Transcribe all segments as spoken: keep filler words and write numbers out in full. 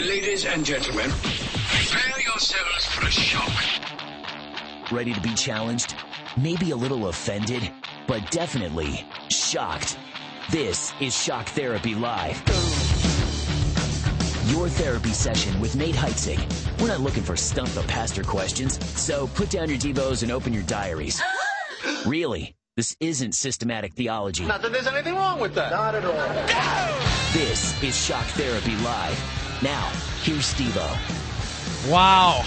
Ladies and gentlemen, prepare yourselves for a shock. Ready to be challenged? Maybe a little offended, but definitely shocked. This is Shock Therapy Live. Your therapy session with Nate Heitzig. We're not looking for stump the pastor questions, so put down your Devos and open your diaries. Really, this isn't systematic theology. Not that there's anything wrong with that. Not at all. This is Shock Therapy Live. Now, here's Steve-O. Wow.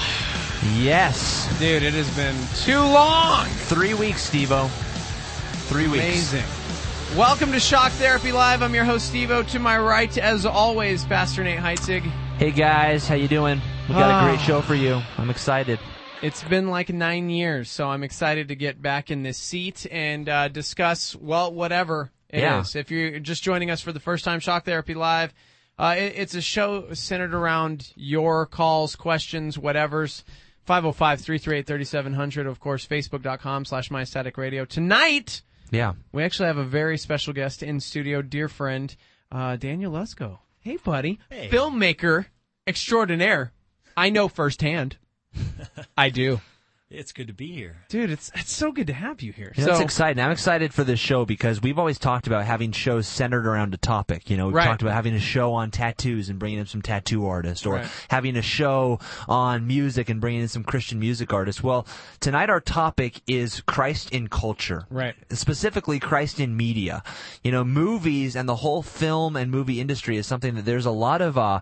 Yes. Dude, it has been too long. Three weeks, Steve-O. Three weeks. Amazing. Welcome to Shock Therapy Live. I'm your host, Steve-O. To my right, as always, Pastor Nate Heitzig. Hey, guys. How you doing? We got a great show for you. I'm excited. It's been like nine years, so I'm excited to get back in this seat and uh, discuss, well, whatever it yeah. is. If you're just joining us for the first time, Shock Therapy Live, uh, it, it's a show centered around your calls, questions, whatevers. five oh five, three three eight, three seven zero zero, of course, facebook.com slash mystaticradio. Tonight, yeah, we actually have a very special guest in studio, dear friend, uh, Daniel Lesko. Hey, buddy. Hey. Filmmaker extraordinaire. I know firsthand. I do. It's good to be here. Dude, it's it's so good to have you here. You know, so, it's exciting. I'm excited for this show because we've always talked about having shows centered around a topic. You know, we've right. talked about having a show on tattoos and bringing in some tattoo artists, or right. having a show on music and bringing in some Christian music artists. Well, tonight our topic is Christ in culture. Right. Specifically, Christ in media. You know, movies and the whole film and movie industry is something that there's a lot of uh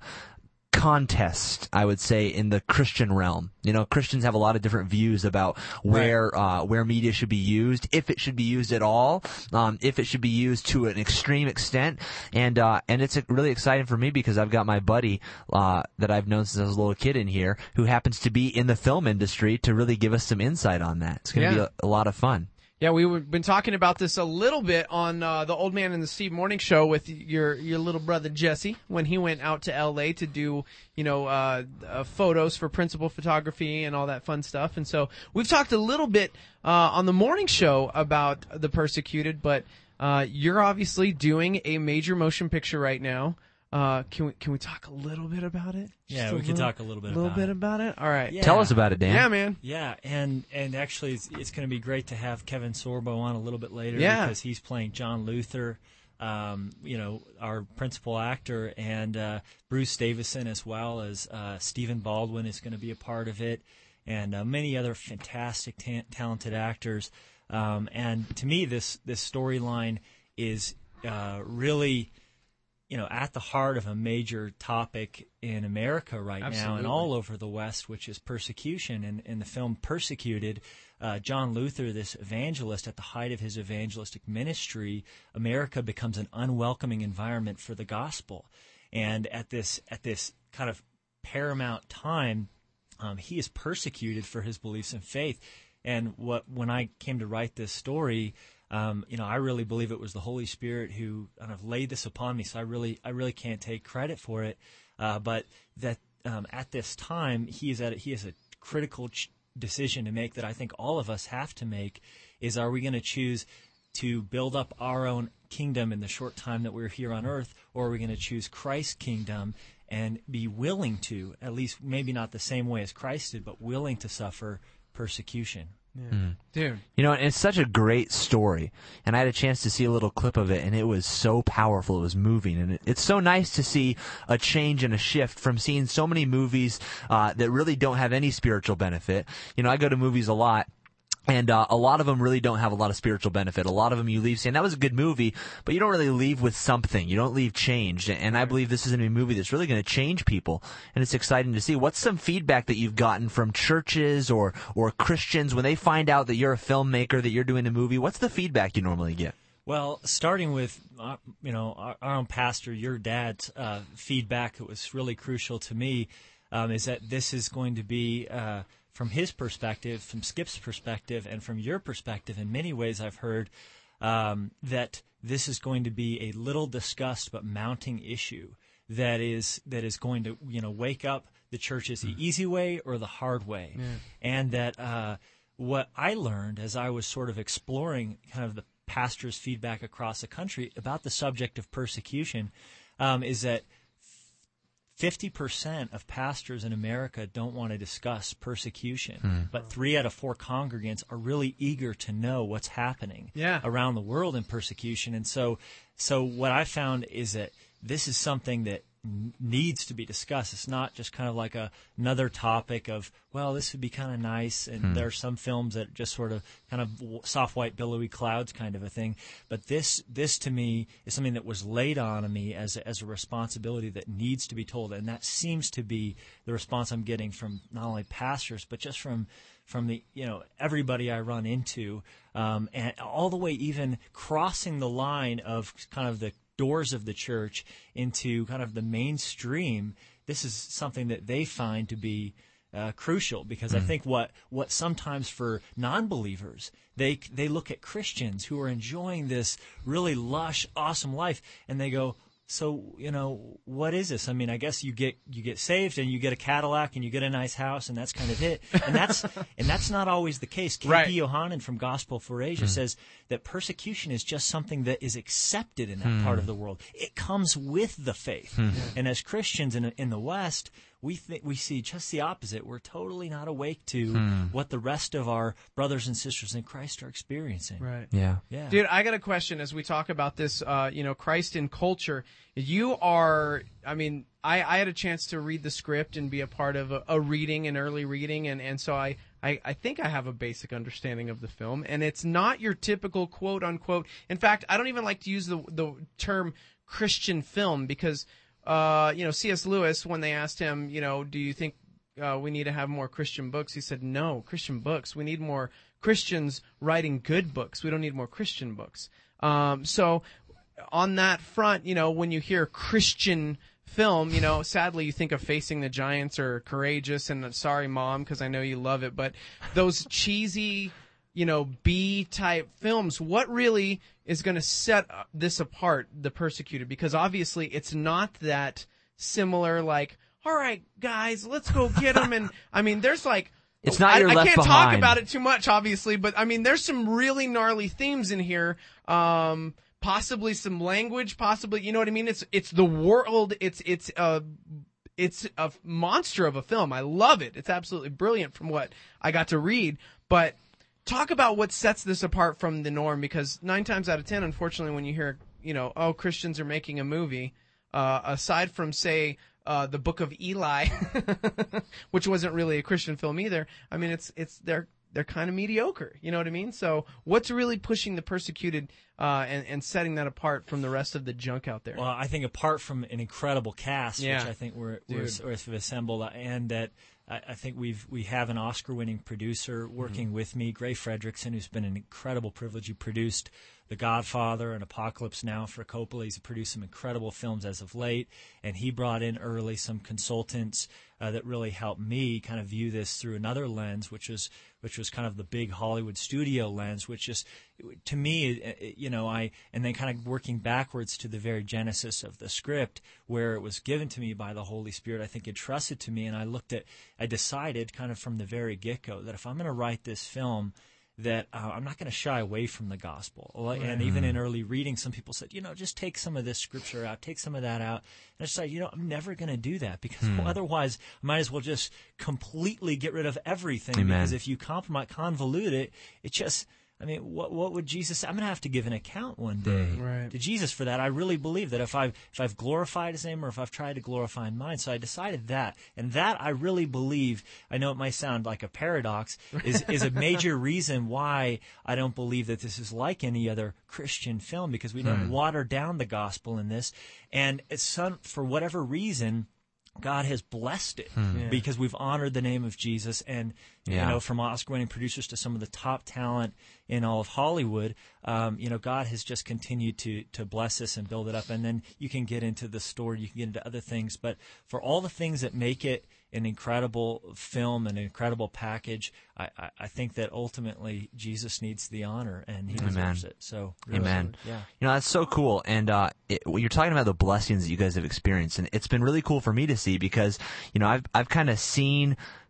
contest, I would say, in the Christian realm. You know, Christians have a lot of different views about where right. uh, where media should be used, if it should be used at all, um, if it should be used to an extreme extent, and uh, and it's really exciting for me because I've got my buddy uh, that I've known since I was a little kid in here, who happens to be in the film industry, to really give us some insight on that. It's going to yeah. be a, a lot of fun. Yeah, we've been talking about this a little bit on uh, the Old Man and the Steve Morning Show with your your little brother Jesse when he went out to L A to do, you know, uh, uh, photos for Principal Photography and all that fun stuff. And so we've talked a little bit uh, on the morning show about the persecuted, but uh, you're obviously doing a major motion picture right now. Uh, can we can we talk a little bit about it? Just yeah, we little, can talk a little bit little about bit it. about it. All right. Yeah. Tell us about it, Dan. Yeah, man. Yeah, and and actually, it's, it's going to be great to have Kevin Sorbo on a little bit later Yeah. because he's playing John Luther, um, you know, our principal actor, and uh, Bruce Davison as well as uh, Stephen Baldwin is going to be a part of it, and uh, many other fantastic, ta- talented actors. Um, and to me, this this storyline is uh, really, you know, at the heart of a major topic in America right Absolutely. now and all over the West, which is persecution. And in the film Persecuted, uh, John Luther, this evangelist, at the height of his evangelistic ministry, America becomes an unwelcoming environment for the gospel. And at this at this kind of paramount time, um, he is persecuted for his beliefs and faith. And what when I came to write this story, Um, you know, I really believe it was the Holy Spirit who kind of laid this upon me. So I really, I really can't take credit for it. Uh, but that um, at this time, he is at he has a critical ch- decision to make that I think all of us have to make. Is are we going to choose to build up our own kingdom in the short time that we're here on earth, or are we going to choose Christ's kingdom and be willing to, at least maybe not the same way as Christ did, but willing to suffer persecution? Yeah. Mm. Dude. You know, it's such a great story, and I had a chance to see a little clip of it, and it was so powerful, it was moving, and it, it's so nice to see a change and a shift from seeing so many movies uh, that really don't have any spiritual benefit. You know, I go to movies a lot, and uh, a lot of them really don't have a lot of spiritual benefit. A lot of them you leave saying, that was a good movie, but you don't really leave with something. You don't leave changed. And I believe this is going to be a movie that's really going to change people, and it's exciting to see. What's some feedback that you've gotten from churches or, or Christians when they find out that you're a filmmaker, that you're doing a movie? What's the feedback you normally get? Well, starting with, uh, you know, our, our own pastor, your dad's uh, feedback that was really crucial to me um, is that this is going to be uh, – from his perspective, from Skip's perspective, and from your perspective, in many ways I've heard um, that this is going to be a little discussed but mounting issue that is that is going to, you know, wake up the churches the easy way or the hard way. Yeah. And that uh, what I learned as I was sort of exploring kind of the pastor's feedback across the country about the subject of persecution um, is that fifty percent of pastors in America don't want to discuss persecution, Hmm. but three out of four congregants are really eager to know what's happening Yeah. around the world in persecution. And so, so what I found is that this is something that n- needs to be discussed. It's not just kind of like a, another topic of, well, this would be kind of nice. And Hmm. there are some films that just sort of kind of w- soft white billowy clouds kind of a thing. But this, this to me is something that was laid on me as a, as a responsibility that needs to be told. And that seems to be the response I'm getting from not only pastors, but just from from the, you know, everybody I run into, um, and all the way even crossing the line of kind of the doors of the church into kind of the mainstream. This is something that they find to be uh, crucial, because mm. I think what, what sometimes for non-believers, they they look at Christians who are enjoying this really lush, awesome life, and they go, so, you know, what is this? I mean, I guess you get you get saved and you get a Cadillac and you get a nice house, and that's kind of it. And that's and that's not always the case. K P Right. Yohanan from Gospel for Asia Hmm. says that persecution is just something that is accepted in that Hmm. part of the world. It comes with the faith. Hmm. And as Christians in in the West, we th- we see just the opposite. We're totally not awake to Hmm. what the rest of our brothers and sisters in Christ are experiencing. Right. Yeah. Yeah. Dude, I got a question as we talk about this, uh, you know, Christ in culture. You are, I mean, I, I had a chance to read the script and be a part of a, a reading, an early reading, and, and so I, I, I think I have a basic understanding of the film, and it's not your typical quote-unquote. In fact, I don't even like to use the, the term Christian film because, uh, you know, C S Lewis, when they asked him, you know, do you think uh, we need to have more Christian books? He said, no, Christian books. We need more Christians writing good books. We don't need more Christian books. Um, so on that front, you know, when you hear Christian film, you know, sadly you think of Facing the Giants or Courageous and uh, Sorry Mom, because I know you love it, but those cheesy, you know, B-type films, what really is going to set this apart, The Persecuted? Because obviously it's not that similar, like, all right, guys, let's go get them. And, I mean, there's like... It's not I, your I Left can't Behind. talk about it too much, obviously, but, I mean, there's some really gnarly themes in here. Um... Possibly some language, possibly, you know what I mean? It's it's the world. It's it's a it's a monster of a film. I love it. It's absolutely brilliant from what I got to read. But talk about what sets this apart from the norm, because nine times out of ten, unfortunately, when you hear, you know, oh, Christians are making a movie, uh, aside from say uh, the Book of Eli, which wasn't really a Christian film either. I mean, it's it's they're. They're kind of mediocre, you know what I mean? So what's really pushing The Persecuted uh, and, and setting that apart from the rest of the junk out there? Well, I think apart from an incredible cast, Yeah. which I think we're, we're, we're assembled, and that I, I think we've we have an Oscar-winning producer working mm-hmm. with me, Gray Fredrickson, who's been an incredible privilege. He produced The Godfather and Apocalypse Now for Coppola. He's produced some incredible films as of late, and he brought in early some consultants uh, that really helped me kind of view this through another lens, which was which was kind of the big Hollywood studio lens, which is, to me, you know, I and then kind of working backwards to the very genesis of the script, where it was given to me by the Holy Spirit, I think entrusted to me, and I looked at, I decided kind of from the very get-go that if I'm going to write this film, that uh, I'm not going to shy away from the gospel. Right. And even in early reading, some people said, you know, just take some of this scripture out, take some of that out. And I decided, you know, I'm never going to do that, because Hmm. well, otherwise I might as well just completely get rid of everything. Amen. Because if you compromise, convolute it, it just... I mean, what what would Jesus say? I'm going to have to give an account one day Right. to Jesus for that. I really believe that if I've, if I've glorified his name or if I've tried to glorify mine. So I decided that. And that I really believe, I know it might sound like a paradox, is, is a major reason why I don't believe that this is like any other Christian film, because we don't Hmm. water down the gospel in this. And it's some, for whatever reason, God has blessed it Hmm. because we've honored the name of Jesus. And, Yeah. you know, from Oscar-winning producers to some of the top talent in all of Hollywood, um, you know, God has just continued to to bless us and build it up. And then you can get into the story, you can get into other things. But for all the things that make it an incredible film, an incredible package, I, I, I think that ultimately Jesus needs the honor, and he deserves Amen. it. So, really, Amen. Yeah. You know, that's so cool. And uh, it, well, you're talking about the blessings that you guys have experienced, and it's been really cool for me to see, because, you know, I've I've kind of seen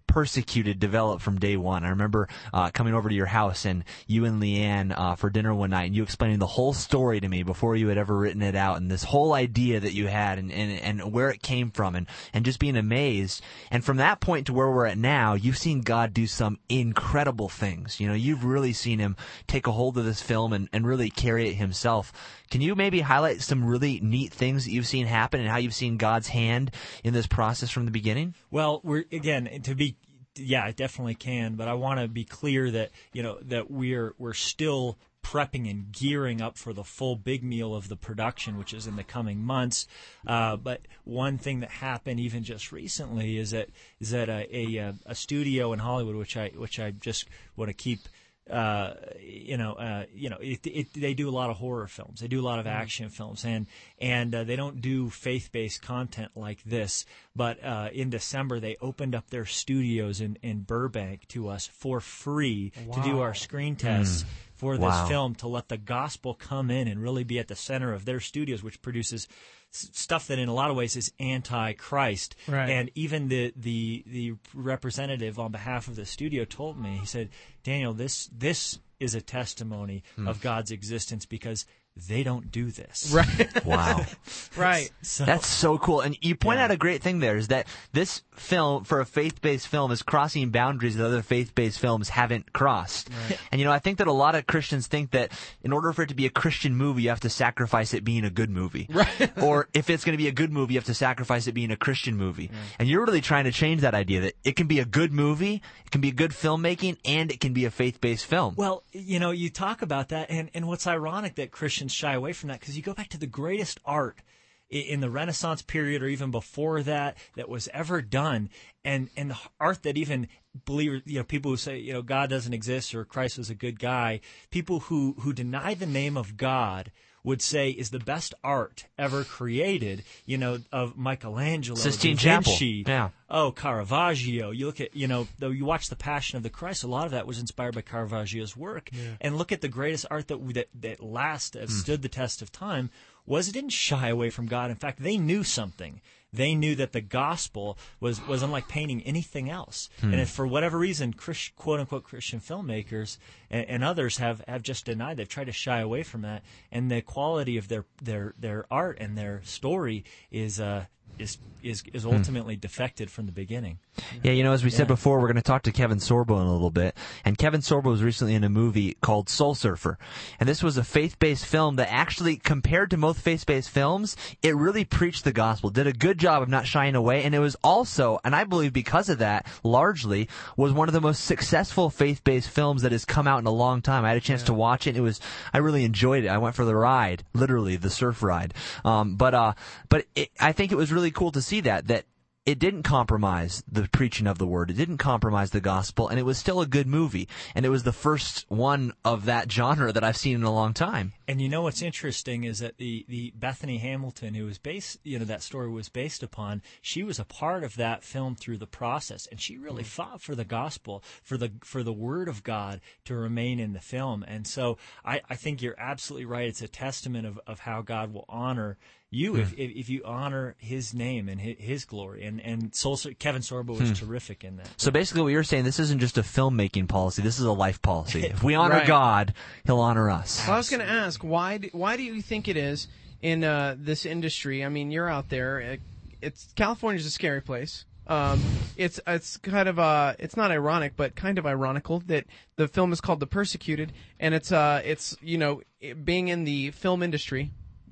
Persecuted developed from day one. I remember uh, coming over to your house and you and Leanne uh, for dinner one night, and you explaining the whole story to me before you had ever written it out, and this whole idea that you had, and, and, and where it came from, and, and just being amazed. And from that point to where we're at now, you've seen God do some incredible things. You know, you've really seen him take a hold of this film and, and really carry it himself. Can you maybe highlight some really neat things that you've seen happen and how you've seen God's hand in this process from the beginning? Well, we're again to be, yeah, I definitely can, but I want to be clear that you know that we're we're still prepping and gearing up for the full big meal of the production, which is in the coming months. Uh, but one thing that happened even just recently is that is that a a, a studio in Hollywood, which I which I just want to keep. Uh, you know, uh, you know, it, it, they do a lot of horror films. They do a lot of action films, and and uh, they don't do faith-based content like this. But uh, in December, they opened up their studios in, in Burbank to us for free wow. to do our screen tests. Mm. For this wow. film, to let the gospel come in and really be at the center of their studios, which produces s- stuff that in a lot of ways is anti-Christ. Right. And even the, the the representative on behalf of the studio told me, he said, Daniel, this this is a testimony mm. of God's existence because they don't do this. Right. Wow. Right. So, that's so cool. And you point yeah. out a great thing there is that this film, for a faith-based film, is crossing boundaries that other faith-based films haven't crossed. Right. And, you know, I think that a lot of Christians think that in order for it to be a Christian movie, you have to sacrifice it being a good movie. Right. Or if it's going to be a good movie, you have to sacrifice it being a Christian movie. Right. And you're really trying to change that idea that it can be a good movie, it can be a good filmmaking, and it can be a faith-based film. Well, you know, you talk about that, and, and what's ironic that Christians shy away from that, because you go back to the greatest art in the Renaissance period or even before that that was ever done, and and the art that even believe, you know, people who say, you know, God doesn't exist or Christ was a good guy, people who who deny the name of God would say is the best art ever created, you know, of Michelangelo, Sistine Da Vinci, Chapel. Yeah. oh, Caravaggio. You look at, you know, though you watch The Passion of the Christ, a lot of that was inspired by Caravaggio's work. Yeah. And look at the greatest art that that, that last, that mm. stood the test of time, was it didn't shy away from God. In fact, they knew something. They knew that the gospel was, was unlike painting anything else. Hmm. And if for whatever reason, Christ, quote-unquote Christian filmmakers and, and others have, have just denied, they've tried to shy away from that. And the quality of their, their, their art and their story is uh, is is is ultimately hmm. defected from the beginning. Yeah, you know, as we yeah. said before, we're going to talk to Kevin Sorbo in a little bit. And Kevin Sorbo was recently in a movie called Soul Surfer. And this was a faith-based film that actually, compared to most faith-based films, it really preached the gospel, did a good job of not shying away. And it was also, and I believe because of that, largely, was one of the most successful faith-based films that has come out in a long time. I had a chance yeah. to watch it. It was, I really enjoyed it. I went for the ride, literally, the surf ride. Um, but, uh, but it, I think it was really cool to see that, that it didn't compromise the preaching of the word. It didn't compromise the gospel, and it was still a good movie. And it was the first one of that genre that I've seen in a long time. And you know what's interesting is that the, the Bethany Hamilton, who was based, you know, that story was based upon, she was a part of that film through the process, and she really mm. fought for the gospel, for the for the word of God to remain in the film. And so I, I think you're absolutely right. It's a testament of, of how God will honor you if, if if you honor His name and His, his glory. And and Soul, Kevin Sorbo was hmm. terrific in that. So basically, what you're saying, this isn't just a filmmaking policy. This is a life policy. If we honor right. God, He'll honor us. Well, I was going to ask, why do, why do you think it is in uh, this industry? I mean, you're out there. It, it's California's a scary place. Um, it's it's kind of uh, it's not ironic, but kind of ironical that the film is called The Persecuted, and it's uh, it's you know, it, being in the film industry,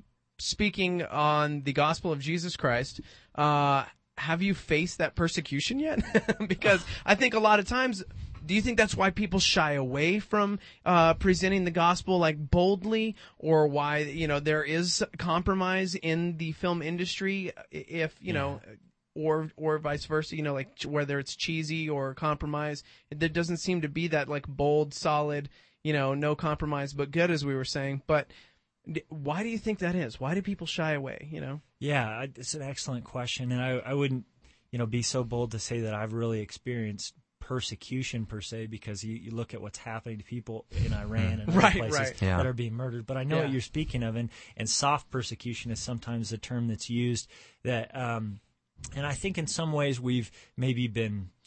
speaking on the gospel of Jesus Christ, uh, have you faced that persecution yet? Because I think a lot of times, do you think that's why people shy away from uh, presenting the gospel like boldly, or why, you know, there is compromise in the film industry, if, you yeah. know, or or vice versa, you know, like whether it's cheesy or compromise, there doesn't seem to be that like bold, solid, you know, no compromise but good, as we were saying, but why do you think that is? Why do people shy away, you know? Yeah, it's an excellent question, and I, I wouldn't, you know, be so bold to say that I've really experienced persecution per se, because you, you look at what's happening to people in Iran and other right, places right. Yeah. that are being murdered. But I know yeah. what you're speaking of, and, and soft persecution is sometimes the term that's used. That, um, and I think in some ways we've maybe been,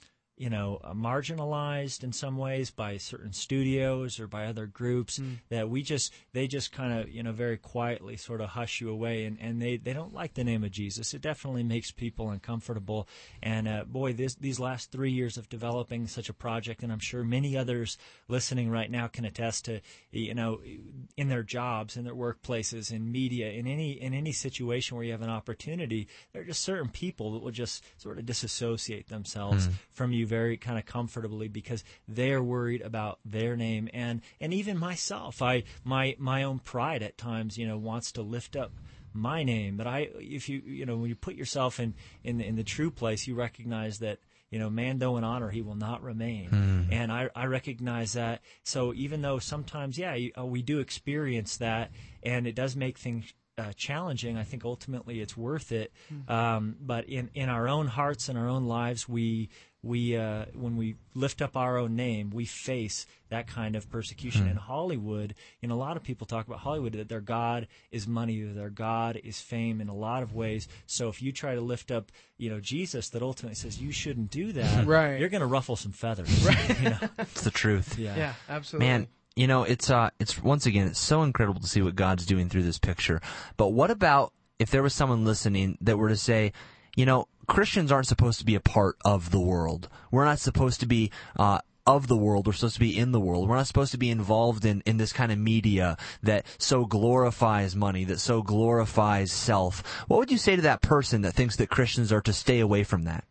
you know, uh, marginalized in some ways by certain studios or by other groups mm. that we just, they just kind of, you know, very quietly sort of hush you away, and, and they, they don't like the name of Jesus. It definitely makes people uncomfortable. And, uh, boy, this, these last three years of developing such a project, and I'm sure many others listening right now can attest to, you know, in their jobs, in their workplaces, in media, in any, in any situation where you have an opportunity, there are just certain people that will just sort of disassociate themselves mm. from you very kind of comfortably because they're worried about their name. And, and even myself, I, my, my own pride at times, you know, wants to lift up my name. But I, if you, you know, when you put yourself in, in, in the true place, you recognize that, you know, man though in honor, he will not remain. Mm. And I, I recognize that. So even though sometimes, yeah, you, uh, we do experience that, and it does make things Uh, challenging, I think ultimately it's worth it. Um, but in, in our own hearts and our own lives, we we uh, when we lift up our own name, we face that kind of persecution. Mm. In Hollywood, you know, a lot of people talk about Hollywood that their God is money, that their God is fame in a lot of ways. So if you try to lift up, you know, Jesus, that ultimately says you shouldn't do that, right. you're going to ruffle some feathers. Right. You know? It's the truth. Yeah, yeah, absolutely. Man. You know, it's uh, it's once again, it's so incredible to see what God's doing through this picture. But what about if there was someone listening that were to say, you know, Christians aren't supposed to be a part of the world. We're not supposed to be uh, of the world. We're supposed to be in the world. We're not supposed to be involved in, in this kind of media that so glorifies money, that so glorifies self. What would you say to that person that thinks that Christians are to stay away from that?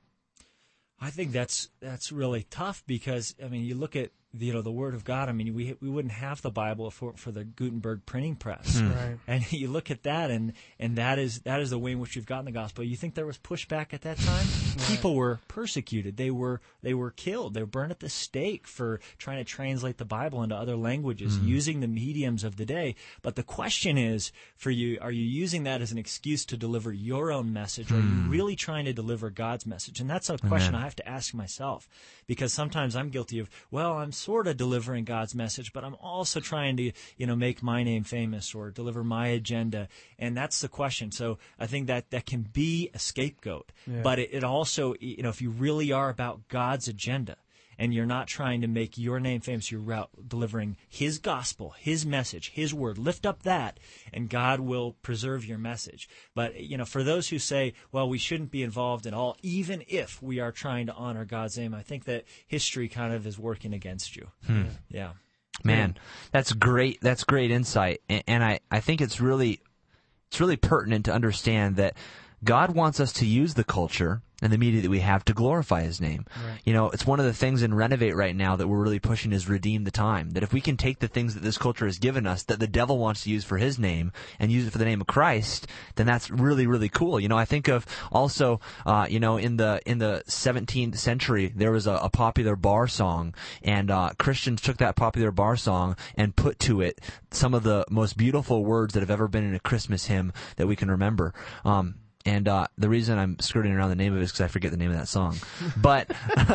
I think that's that's really tough because, I mean, you look at, you know, the Word of God. I mean, we we wouldn't have the Bible for for the Gutenberg printing press. Hmm. Right. And you look at that, and and that is that is the way in which we've gotten the gospel. You think there was pushback at that time? Right. People were persecuted. They were they were killed. They were burned at the stake for trying to translate the Bible into other languages mm. using the mediums of the day. But the question is for you: are you using that as an excuse to deliver your own message, or mm. are you really trying to deliver God's message? And that's a question Amen. I have to ask myself, because sometimes I'm guilty of, well, I'm sort of delivering God's message, but I'm also trying to, you know, make my name famous or deliver my agenda. And that's the question. So I think that that can be a scapegoat, yeah. but it, it also, you know, if you really are about God's agenda and you're not trying to make your name famous, you're out delivering His gospel, His message, His word. Lift up that, and God will preserve your message. But, you know, for those who say, well, we shouldn't be involved at all, even if we are trying to honor God's name, I think that history kind of is working against you. Hmm. Yeah. Man, that's great. That's great insight. And, and I, I think it's really, it's really pertinent to understand that God wants us to use the culture and the media that we have to glorify His name. Right. You know, it's one of the things in Renovate right now that we're really pushing is redeem the time. That if we can take the things that this culture has given us that the devil wants to use for his name and use it for the name of Christ, then that's really, really cool. You know, I think of also, uh, you know, in the in the seventeenth century, there was a, a popular bar song, and uh, Christians took that popular bar song and put to it some of the most beautiful words that have ever been in a Christmas hymn that we can remember. Um, And uh, the reason I'm skirting around the name of it is because I forget the name of that song. But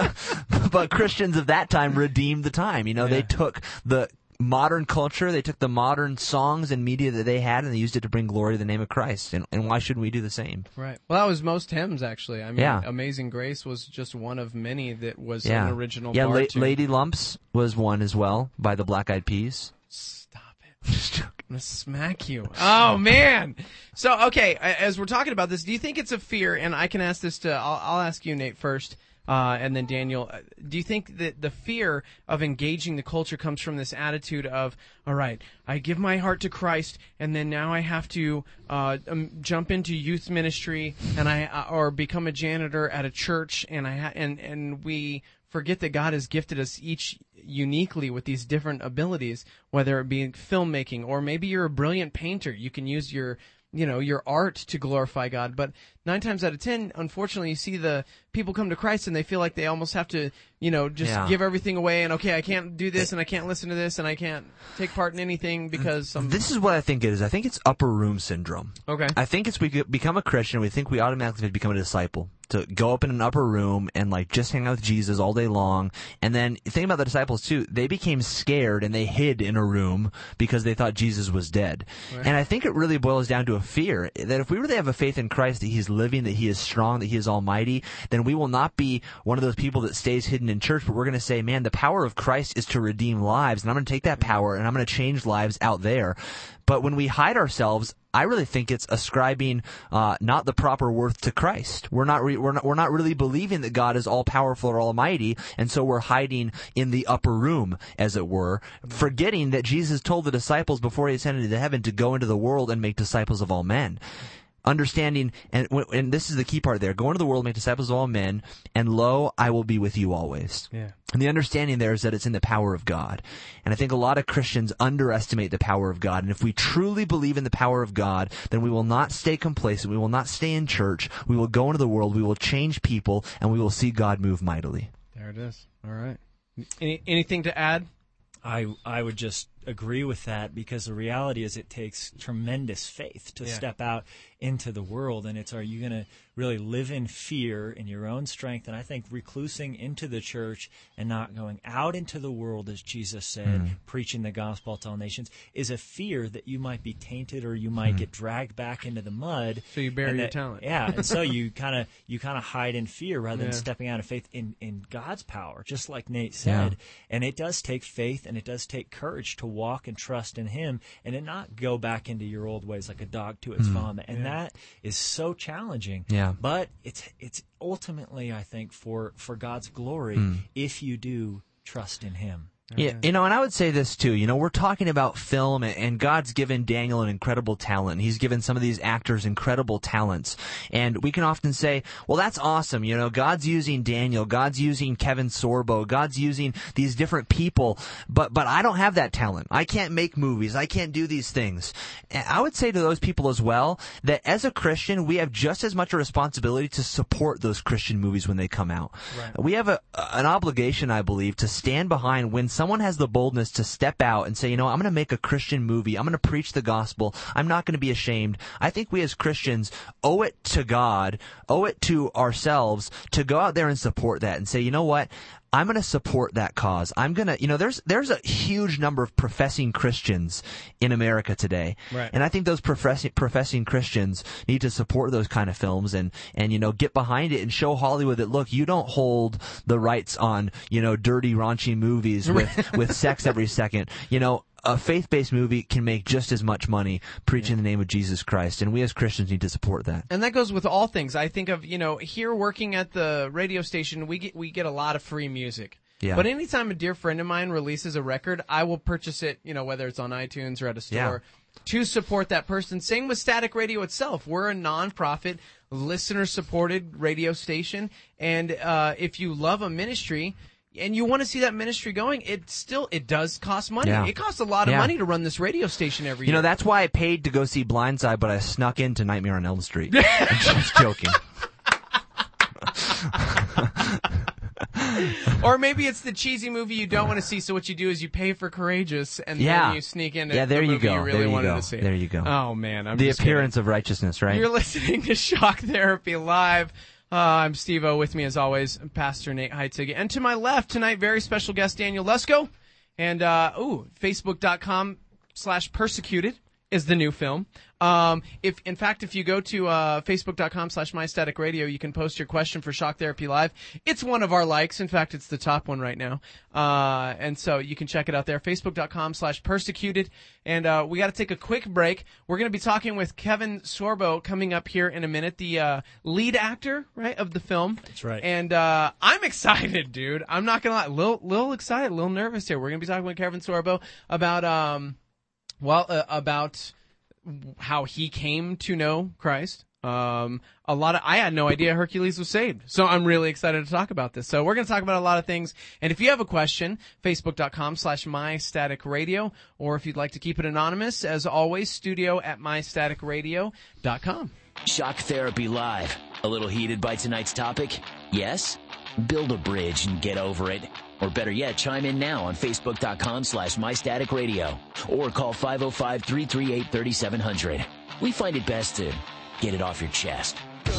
but Christians of that time redeemed the time. You know, yeah. they took the modern culture, they took the modern songs and media that they had, and they used it to bring glory to the name of Christ. And, and why shouldn't we do the same? Right. Well, that was most hymns, actually. I mean, yeah. Amazing Grace was just one of many that was yeah. an original yeah, bar La- tune. Lady Lumps was one as well by the Black Eyed Peas. Stop it. Just joking. I'm going to smack you. Oh, man. So, okay, as we're talking about this, do you think it's a fear, and I can ask this to, I'll, I'll ask you, Nate, first, uh, and then Daniel, do you think that the fear of engaging the culture comes from this attitude of, all right, I give my heart to Christ, and then now I have to uh, um, jump into youth ministry, and I uh, or become a janitor at a church, and I ha- and and we forget that God has gifted us each uniquely with these different abilities, whether it be filmmaking, or maybe you're a brilliant painter. You can use your, you know, your art to glorify God. But nine times out of ten, unfortunately, you see the people come to Christ and they feel like they almost have to, you know, just yeah. give everything away. And okay, I can't do this, and I can't listen to this, and I can't take part in anything because some. This is what I think it is. I think it's upper room syndrome. Okay. I think it's we become a Christian, we think we automatically become a disciple. to go up in an upper room and like just hang out with Jesus all day long. And then think about the disciples too. They became scared and they hid in a room because they thought Jesus was dead. Right. And I think it really boils down to a fear that if we really have a faith in Christ, that he's living, that he is strong, that he is almighty, then we will not be one of those people that stays hidden in church, but we're going to say, man, the power of Christ is to redeem lives, and I'm going to take that power and I'm going to change lives out there. But when we hide ourselves, I really think it's ascribing uh, not the proper worth to Christ. We're not, re- we're not we're not really believing that God is all powerful or almighty, and so we're hiding in the upper room, as it were, forgetting that Jesus told the disciples before he ascended into heaven to go into the world and make disciples of all men. Understanding, and, and this is the key part there, go into the world, make disciples of all men, and lo, I will be with you always. Yeah. And the understanding there is that it's in the power of God. And I think a lot of Christians underestimate the power of God. And if we truly believe in the power of God, then we will not stay complacent. We will not stay in church. We will go into the world. We will change people, and we will see God move mightily. There it is. All right. Any, anything to add? I I would just agree with that, because the reality is it takes tremendous faith to yeah. step out into the world, and it's, are you going to really live in fear in your own strength? And I think reclusing into the church and not going out into the world, as Jesus said, mm. preaching the gospel to all nations, is a fear that you might be tainted or you might mm. get dragged back into the mud. So you bury that, your talent. Yeah, and so you kind of you kind of hide in fear rather yeah. than stepping out of faith in, in God's power, just like Nate said. Yeah. And it does take faith, and it does take courage to walk and trust in Him, and to not go back into your old ways like a dog to its mm. vomit. And yeah. that is so challenging. Yeah. But it's it's ultimately, I think, for, for God's glory mm. if you do trust in Him. Yeah, you know, and I would say this too, you know, we're talking about film, and God's given Daniel an incredible talent. He's given some of these actors incredible talents. And we can often say, well, that's awesome. You know, God's using Daniel, God's using Kevin Sorbo, God's using these different people, but, but I don't have that talent. I can't make movies. I can't do these things. And I would say to those people as well that as a Christian, we have just as much a responsibility to support those Christian movies when they come out. Right. We have a, an obligation, I believe, to stand behind when someone has the boldness to step out and say, you know, I'm going to make a Christian movie. I'm going to preach the gospel. I'm not going to be ashamed. I think we as Christians owe it to God, owe it to ourselves to go out there and support that and say, you know what? I'm going to support that cause. I'm going to, you know, there's there's a huge number of professing Christians in America today. Right. And I think those professing professing Christians need to support those kind of films and, and, you know, get behind it and show Hollywood that, look, you don't hold the rights on, you know, dirty, raunchy movies with, with sex every second. You know, a faith-based movie can make just as much money preaching yeah. the name of Jesus Christ, and we as Christians need to support that. And that goes with all things. I think of, you know, here working at the radio station, we get we get a lot of free music. Yeah. But anytime a dear friend of mine releases a record, I will purchase it, you know, whether it's on iTunes or at a store, yeah. to support that person. Same with Static Radio itself. We're a non-profit, listener-supported radio station, and uh, if you love a ministry and you want to see that ministry going, it still, it does cost money. Yeah. It costs a lot of yeah. money to run this radio station every you year. You know, that's why I paid to go see Blindside, but I snuck into Nightmare on Elm Street. I'm just joking. Or maybe it's the cheesy movie you don't want to see, so what you do is you pay for Courageous, and yeah. then you sneak in yeah, there the you movie go. you really there you wanted go. to see. There you go. Oh, man. I'm the just appearance kidding. of righteousness, right? You're listening to Shock Therapy Live. Uh, I'm Steve-O. With me, as always, Pastor Nate Heitzig. And to my left tonight, very special guest, Daniel Lesko. And, uh, ooh, Facebook.com slash persecuted is the new film. Um, if, in fact, if you go to, uh, Facebook.com slash MyStaticRadio, you can post your question for Shock Therapy Live. It's one of our likes. In fact, it's the top one right now. Uh, and so you can check it out there. Facebook.com slash persecuted. And, uh, we gotta take a quick break. We're gonna be talking with Kevin Sorbo coming up here in a minute, the, uh, lead actor, right, of the film. That's right. And, uh, I'm excited, dude. I'm not gonna lie. A little, little excited, a little nervous here. We're gonna be talking with Kevin Sorbo about, um, well, uh, about how he came to know Christ. Um, a lot of, I had no idea Hercules was saved. So I'm really excited to talk about this. So we're going to talk about a lot of things. And if you have a question, Facebook.com slash MyStaticRadio, or if you'd like to keep it anonymous, as always, studio at MyStaticRadio dot com. Shock Therapy Live. A little heated by tonight's topic? Yes? Build a bridge and get over it. Or better yet, chime in now on Facebook.com slash MyStaticRadio. Or call five oh five, three three eight, three seven zero zero. We find it best to get it off your chest.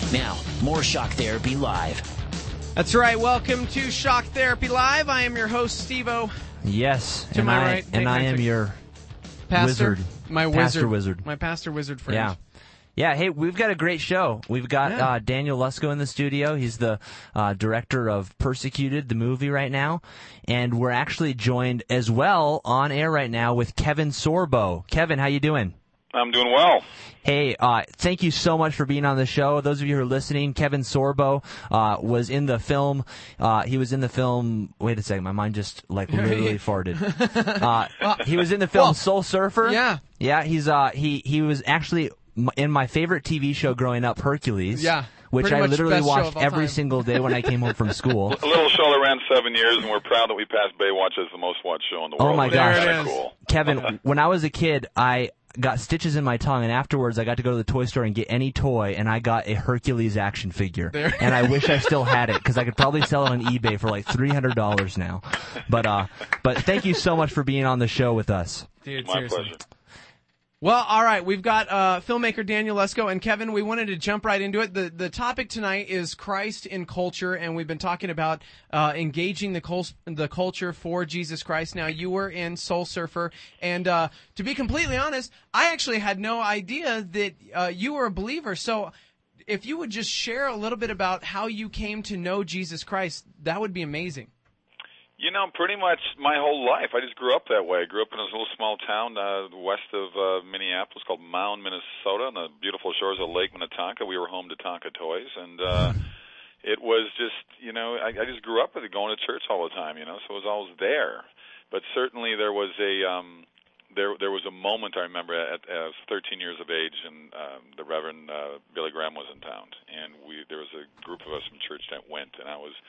Now, more Shock Therapy Live. That's right. Welcome to Shock Therapy Live. I am your host, Steve-O. Yes, to and my I right, and Nate I am Heinrich. your Pastor, wizard, my pastor wizard, wizard. my pastor wizard friend. Yeah. Yeah, hey, we've got a great show. We've got Yeah. uh, Daniel Lusko in the studio. He's the uh, director of Persecuted, the movie right now. And we're actually joined as well on air right now with Kevin Sorbo. Kevin, how you doing? I'm doing well. Hey, uh, thank you so much for being on the show. Those of you who are listening, Kevin Sorbo uh, was in the film. Uh, he was in the film. Wait a second, my mind just like literally farted. Uh, he was in the film Well, Soul Surfer. yeah. yeah. He's uh, he he was actually m- in my favorite T V show growing up, Hercules. Yeah, which pretty I much literally best show watched of all every time. single day when I came home from school. A little show that ran seven years, and we're proud that we passed Baywatch as the most watched show in the world. Oh my Which is gosh, kinda There it is. cool. Kevin, when I was a kid, I got stitches in my tongue, and afterwards I got to go to the toy store and get any toy, and I got a Hercules action figure. There. And I wish I still had it, because I could probably sell it on eBay for like three hundred dollars now. But uh, but thank you so much for being on the show with us. Dude, My seriously. pleasure. Well, all right. We've got uh, filmmaker Daniel Lusko and Kevin. We wanted to jump right into it. The the topic tonight is Christ in culture, and we've been talking about uh, engaging the cul- the culture for Jesus Christ. Now, you were in Soul Surfer, and uh, to be completely honest, I actually had no idea that uh, you were a believer. So, if you would just share a little bit about how you came to know Jesus Christ, that would be amazing. You know, pretty much my whole life. I just grew up that way. I grew up in this little small town uh, west of uh, Minneapolis called Mound, Minnesota, on the beautiful shores of Lake Minnetonka. We were home to Tonka Toys, and uh, it was just, you know, I, I just grew up with it, going to church all the time, you know, so it was always there. But certainly there was a um, there there was a moment I remember at, at I was thirteen years of age, and um, the Reverend uh, Billy Graham was in town, and we there was a group of us from church that went, and I was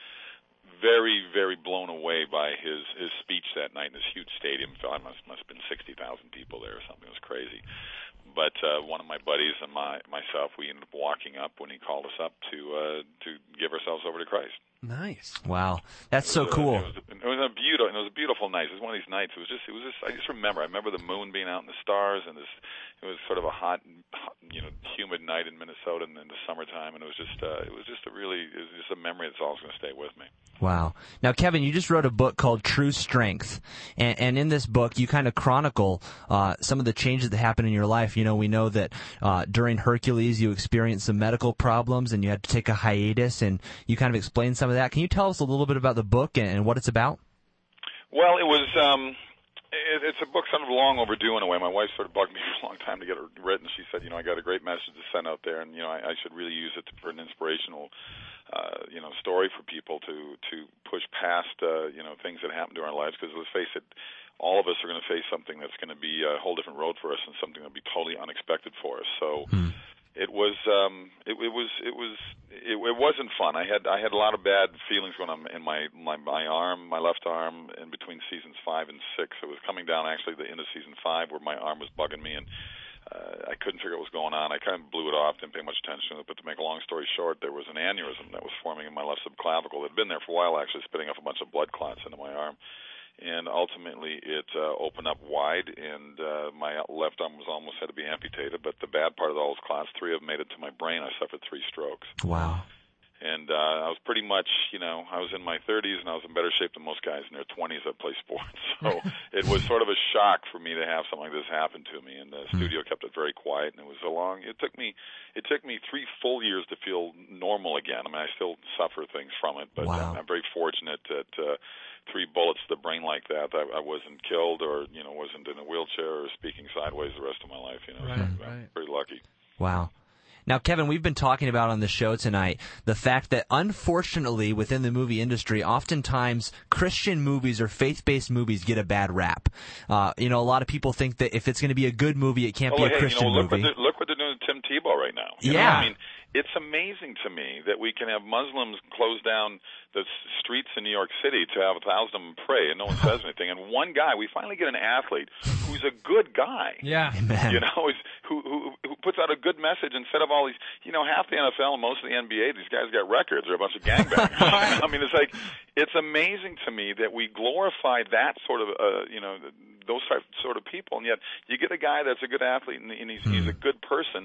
very, very blown away by his his speech that night in this huge stadium. I must must have been sixty thousand people there or something. It was crazy. But uh, one of my buddies and my myself, we ended up walking up when he called us up to uh, to give ourselves over to Christ. Nice. Wow, that's so It was a- cool. It was, a, it was a beautiful. It was a beautiful night. It was one of these nights. It was just. It was just. I just remember. I remember the moon being out in the stars, and this. It was sort of a hot, hot you know, humid night in Minnesota in, in the summertime, and it was just. Uh, it was just a really. It was just a memory that's always going to stay with me. Wow. Now, Kevin, you just wrote a book called True Strength, and, and in this book, you kind of chronicle uh, some of the changes that happened in your life. You know, we know that uh, during Hercules, you experienced some medical problems, and you had to take a hiatus, and you kind of explained some of that. Can you tell us a little bit about the book and, and what it's about? Well, it was. Um, it, it's a book sort of long overdue in a way. My wife sort of bugged me for a long time to get it written. She said, you know, I got a great message to send out there, and you know, I, I should really use it for an inspirational. Uh, you know, story for people to to push past, uh, you know, things that happen to our lives. Because let's face it, all of us are going to face something that's going to be a whole different road for us, and something that'll be totally unexpected for us. So Hmm. it was, um, it, it was, it was, it, it wasn't fun. I had I had a lot of bad feelings going on in my, my my arm, my left arm, in between seasons five and six. It was coming down actually the end of season five, where my arm was bugging me, and Uh, I couldn't figure out what was going on. I kind of blew it off, didn't pay much attention to it. But to make a long story short, there was an aneurysm that was forming in my left subclavicle. It had been there for a while, actually, spitting off a bunch of blood clots into my arm. And ultimately, it uh, opened up wide, and uh, my left arm was almost had to be amputated. But the bad part of all those clots, three of them made it to my brain. I suffered three strokes. Wow. And uh, I was pretty much, you know, I was in my thirties, and I was in better shape than most guys in their twenties that play sports. So it was sort of a shock for me to have something like this happen to me. And the studio kept it very quiet, and it was a long. It took me, it took me three full years to feel normal again. I mean, I still suffer things from it, but Wow. I'm, I'm very fortunate that uh, three bullets to the brain like that, I, I wasn't killed, or you know, wasn't in a wheelchair or speaking sideways the rest of my life. You know, Right, so right. I'm pretty lucky. Wow. Now, Kevin, we've been talking about on the show tonight the fact that, unfortunately, within the movie industry, oftentimes Christian movies or faith-based movies get a bad rap. Uh, you know, a lot of people think that if it's going to be a good movie, it can't Oh, be hey, a Christian you know, look movie. What they're, look what they're doing to Tim Tebow right now. You know, Yeah. I mean, it's amazing to me that we can have Muslims close down the s- streets in New York City to have a thousand of them pray, and no one says anything. And one guy, we finally get an athlete who's a good guy. Yeah. Amen. You know, is- who, who who puts out a good message instead of all these. You know, half the N F L and most of the N B A, these guys got records. They're a bunch of gangbangers. I mean, it's like it's amazing to me that we glorify that sort of, uh, you know, those type, sort of people, and yet you get a guy that's a good athlete and, and he's he's a good person.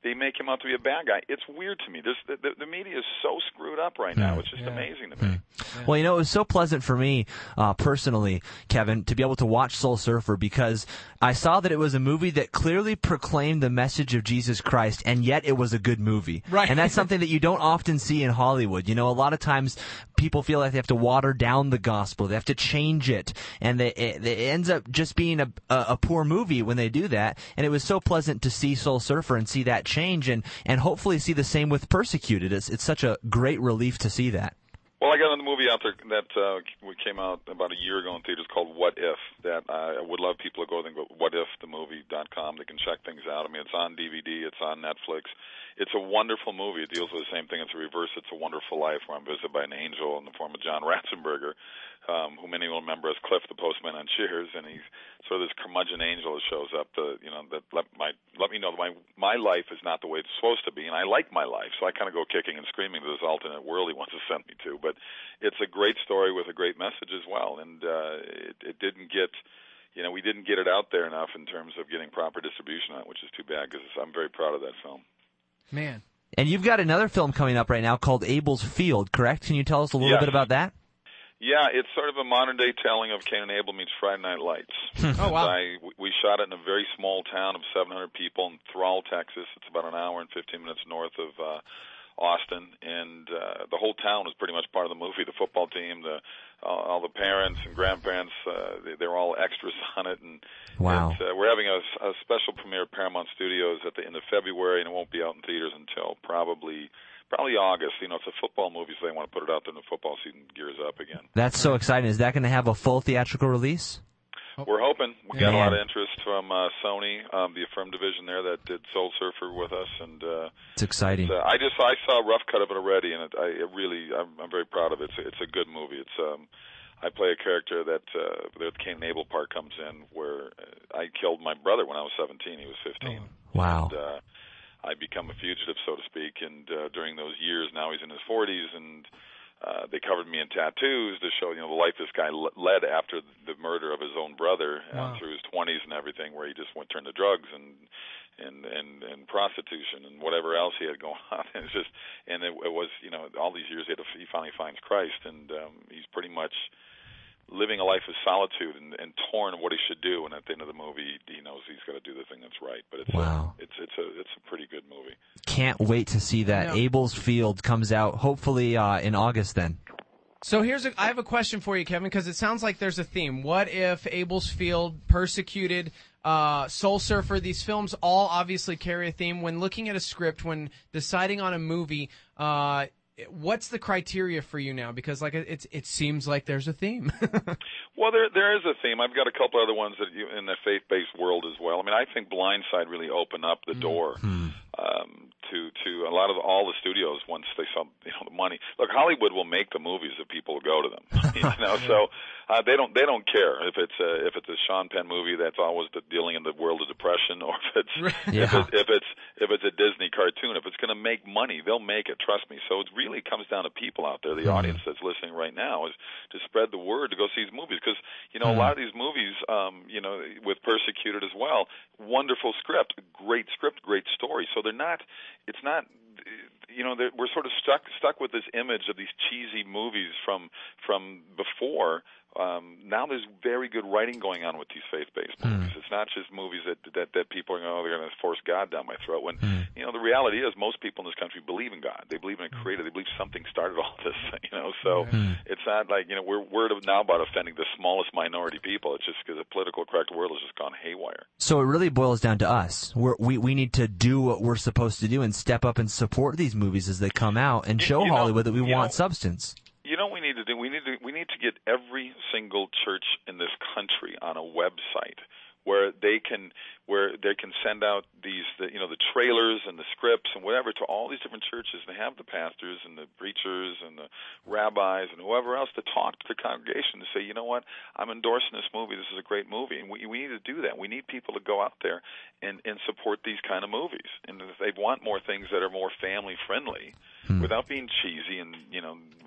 they make him out to be a bad guy. It's weird to me. This, the, the, the media is so screwed up right now. It's just yeah. amazing to me. Yeah. Well, you know, it was so pleasant for me uh, personally, Kevin, to be able to watch Soul Surfer because I saw that it was a movie that clearly proclaimed the message of Jesus Christ, and yet it was a good movie. Right. And that's something that you don't often see in Hollywood. You know, a lot of times people feel like they have to water down the gospel. They have to change it, and they, it, it ends up just being a, a, a poor movie when they do that. And it was so pleasant to see Soul Surfer and see that change, and, and hopefully see the same with Persecuted. It's, it's such a great relief to see that. Well, I got another movie out there that uh, came out about a year ago in theaters called What If, that I would love people to go and go what if the movie dot com. They can check things out. I mean, it's on D V D. It's on Netflix. It's a wonderful movie. It deals with the same thing. It's a reverse It's a Wonderful Life, where I'm visited by an angel in the form of John Ratzenberger, um, who many will remember as Cliff, the postman on Cheers, and he's sort of this curmudgeon angel that shows up to, you know, that let my let me know that my my life is not the way it's supposed to be, and I like my life, so I kind of go kicking and screaming to this alternate world he wants to send me to. But it's a great story with a great message as well, and uh, it, it didn't get. You know, we didn't get it out there enough in terms of getting proper distribution on it, which is too bad because I'm very proud of that film. Man. And you've got another film coming up right now called Abel's Field, correct? Can you tell us a little yes. bit about that? Yeah, it's sort of a modern-day telling of Cain and Abel meets Friday Night Lights. Oh, wow. I, we shot it in a very small town of seven hundred people in Thrall, Texas. It's about an hour and fifteen minutes north of uh, Austin, and uh, the whole town was pretty much part of the movie. The football team, the uh, all the parents and grandparents, uh, they, they're all extras on it. And wow. it's, uh, we're having a, a special premiere at Paramount Studios at the end of February, and it won't be out in theaters until probably probably August. You know, it's a football movie, so they want to put it out there when the football season gears up again. That's so exciting. Is that going to have a full theatrical release? We're hoping. We Man. got a lot of interest from uh, Sony, um, the Affirm division there that did Soul Surfer with us, and uh, it's exciting. It's, uh, I just I saw a rough cut of it already, and it, I it really I'm, I'm very proud of it. It's a, it's a good movie. It's um, I play a character that uh, the Cain and Abel part comes in, where uh, I killed my brother when I was seventeen. He was fifteen. Oh. Wow. And, uh, I become a fugitive, so to speak, and uh, during those years, now he's in his forties, and Uh, they covered me in tattoos to show, you know, the life this guy le- led after the murder of his own brother uh, wow. through his twenties and everything, where he just went turned to drugs and and and and prostitution and whatever else he had going on. It's just, and it, it was, you know, all these years he, had to, he finally finds Christ, and um, he's pretty much living a life of solitude and, and torn what he should do. And at the end of the movie, he knows he's got to do the thing that's right. But it's wow. a, it's it's a it's a pretty good movie. Can't wait to see that. Yeah. Abel's Field comes out hopefully uh, in August then. So here's a, I have a question for you, Kevin, because it sounds like there's a theme. What if Abel's Field, Persecuted, uh, Soul Surfer, these films all obviously carry a theme. When looking at a script, when deciding on a movie, uh, what's the criteria for you now? Because like it, it seems like there's a theme. Well, there there is a theme. I've got a couple other ones that you, in the faith-based world as well. I mean, I think Blindside really opened up the door mm-hmm. um, to to a lot of all the studios once they saw, you know, the money. Look, Hollywood will make the movies if people go to them. You know, so uh, they don't they don't care if it's a, if it's a Sean Penn movie that's always dealing in the world of depression, or if it's yeah. if, it, if it's if it's a Disney cartoon. If it's going to make money, they'll make it. Trust me. So it really comes down to people out there. The mm-hmm. audience that's listening right now is to spread the word to go see these movies, because you know mm-hmm. a lot of these movies, um, you know, with Persecuted as well, wonderful script, great script, great story. So they're not. It's not. You know, we're sort of stuck stuck with this image of these cheesy movies from from before. Um, now there's very good writing going on with these faith-based movies. Mm. It's not just movies that that, that people are going, oh, they're going to force God down my throat. When mm. you know, the reality is most people in this country believe in God. They believe in a creator. They believe something started all this. You know, so mm. it's not like, you know, we're we're now about offending the smallest minority people. It's just because the political correct world has just gone haywire. So it really boils down to us. We're, we we need to do what we're supposed to do and step up and support these movies as they come out and show you, you Hollywood know, that we want know, substance. You know what we need to do? We need to we need to get every single church in this country on a website where they can where they can send out these the, you know the trailers and the scripts and whatever to all these different churches, and they have the pastors and the preachers and the rabbis and whoever else to talk to the congregation to say, you know what, I'm endorsing this movie. This is a great movie, and we we need to do that. We need people to go out there and and support these kind of movies, and if they want more things that are more family friendly. Hmm. Without being cheesy and, you know,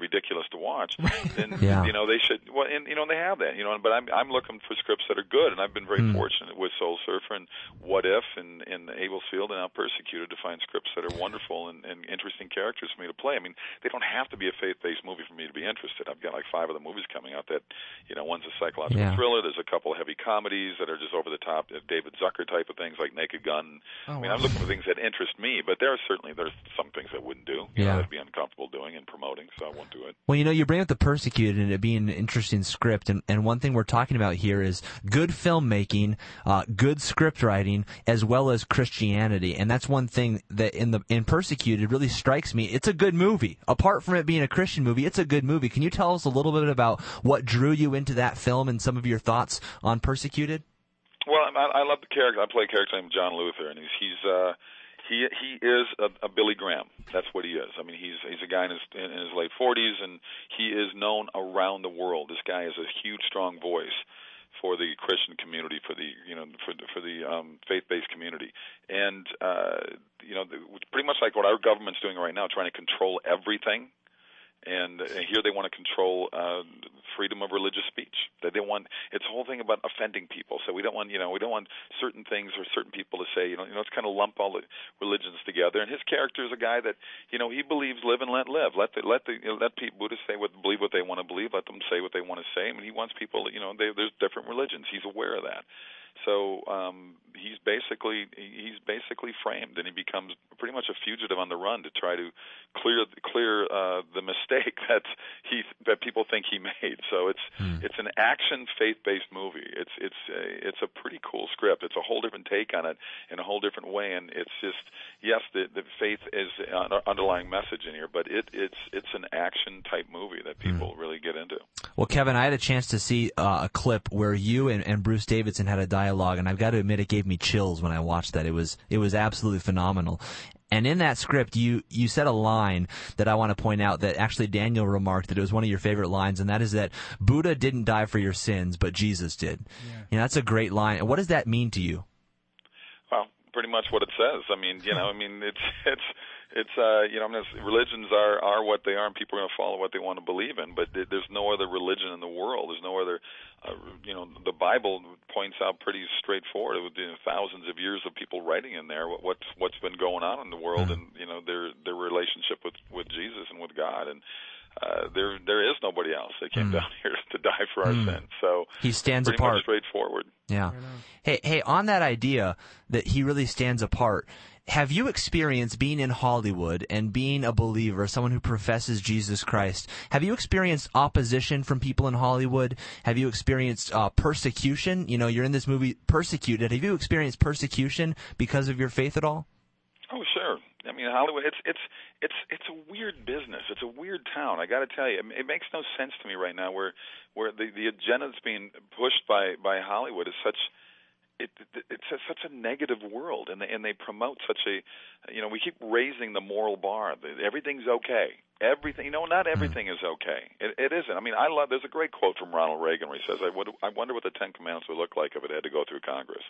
ridiculous to watch, then yeah. you know they should. Well, and you know they have that. You know, but I'm I'm looking for scripts that are good, and I've been very mm. fortunate with Soul Surfer and What If and and Ablesfield and now Persecuted to find scripts that are wonderful and, and interesting characters for me to play. I mean, they don't have to be a faith-based movie for me to be interested. I've got like five of the movies coming out that, you know, one's a psychological yeah. thriller. There's a couple of heavy comedies that are just over the top, David Zucker type of things like Naked Gun. Oh, I mean, wow. I'm looking for things that interest me, but there are certainly there's some things I wouldn't do. You yeah. know, I'd be uncomfortable doing and promoting, so I won't do it. Well, you know, you bring up the Persecuted and it being an interesting script, and, and one thing we're talking about here is good filmmaking, uh, good script writing, as well as Christianity, and that's one thing that in the in Persecuted really strikes me. It's a good movie. Apart from it being a Christian movie, it's a good movie. Can you tell us a little bit about what drew you into that film and some of your thoughts on Persecuted? Well, I, I love the character. I play a character named John Luther, and he's he's uh, he he is a, a Billy Graham. That's what he is. I mean, he's he's a guy in his in his late forties, and he is known around the world. This guy has a huge, strong voice for the Christian community, for the you know for the, for the um, faith-based community, and uh, you know, pretty much like what our government's doing right now, trying to control everything. And here they want to control uh, freedom of religious speech. That they want it's a whole thing about offending people. So we don't want you know we don't want certain things or certain people to say you know you know it's kind of lump all the religions together. And his character is a guy that you know he believes live and let live. Let the let the you know, let people Buddhists say what believe what they want to believe. Let them say what they want to say. I mean he wants people you know they, there's different religions. He's aware of that. So um, he's basically he's basically framed, and he becomes pretty much a fugitive on the run to try to clear clear uh, the mistake that he that people think he made. So it's hmm. it's an action faith-based movie. It's it's a, it's a pretty cool script. It's a whole different take on it in a whole different way, and it's just yes, the, the faith is an underlying message in here, but it it's it's an action type movie that people hmm. really get into. Well, Kevin, I had a chance to see uh, a clip where you and, and Bruce Davidson had a dialogue, and I've got to admit it gave me chills when I watched that. It was it was absolutely phenomenal. And in that script, you, you said a line that I want to point out that actually Daniel remarked that it was one of your favorite lines, and that is that Buddha didn't die for your sins, but Jesus did. Yeah. You know, that's a great line. And what does that mean to you? Well, pretty much what it says. I mean, you know, I mean, it's it's it's uh, you know, I mean, it's, religions are are what they are, and people are going to follow what they want to believe in. But there's no other religion in the world. There's no other. Uh, you know, the Bible points out pretty straightforward. It was you know, thousands of years of people writing in there what, what's what's been going on in the world, mm-hmm. and you know their their relationship with with Jesus and with God, and uh, there there is nobody else that came mm-hmm. down here to die for our mm-hmm. sins. So he stands pretty apart. Much straightforward. Yeah. Hey, hey, on that idea that he really stands apart. Have you experienced being in Hollywood and being a believer, someone who professes Jesus Christ? Have you experienced opposition from people in Hollywood? Have you experienced uh, persecution? You know, you're in this movie, Persecuted. Have you experienced persecution because of your faith at all? Oh, sure. I mean, Hollywood. It's it's it's it's a weird business. It's a weird town. I got to tell you, it makes no sense to me right now, where where the the agenda that's being pushed by by Hollywood is such. It, it, it's a, such a negative world, and they, and they promote such a, you know, we keep raising the moral bar. Everything's okay. Everything, you know, not everything is okay. It, it isn't. I mean, I love. There's a great quote from Ronald Reagan where he says, "I, would, I wonder what the Ten Commandments would look like if it had to go through Congress."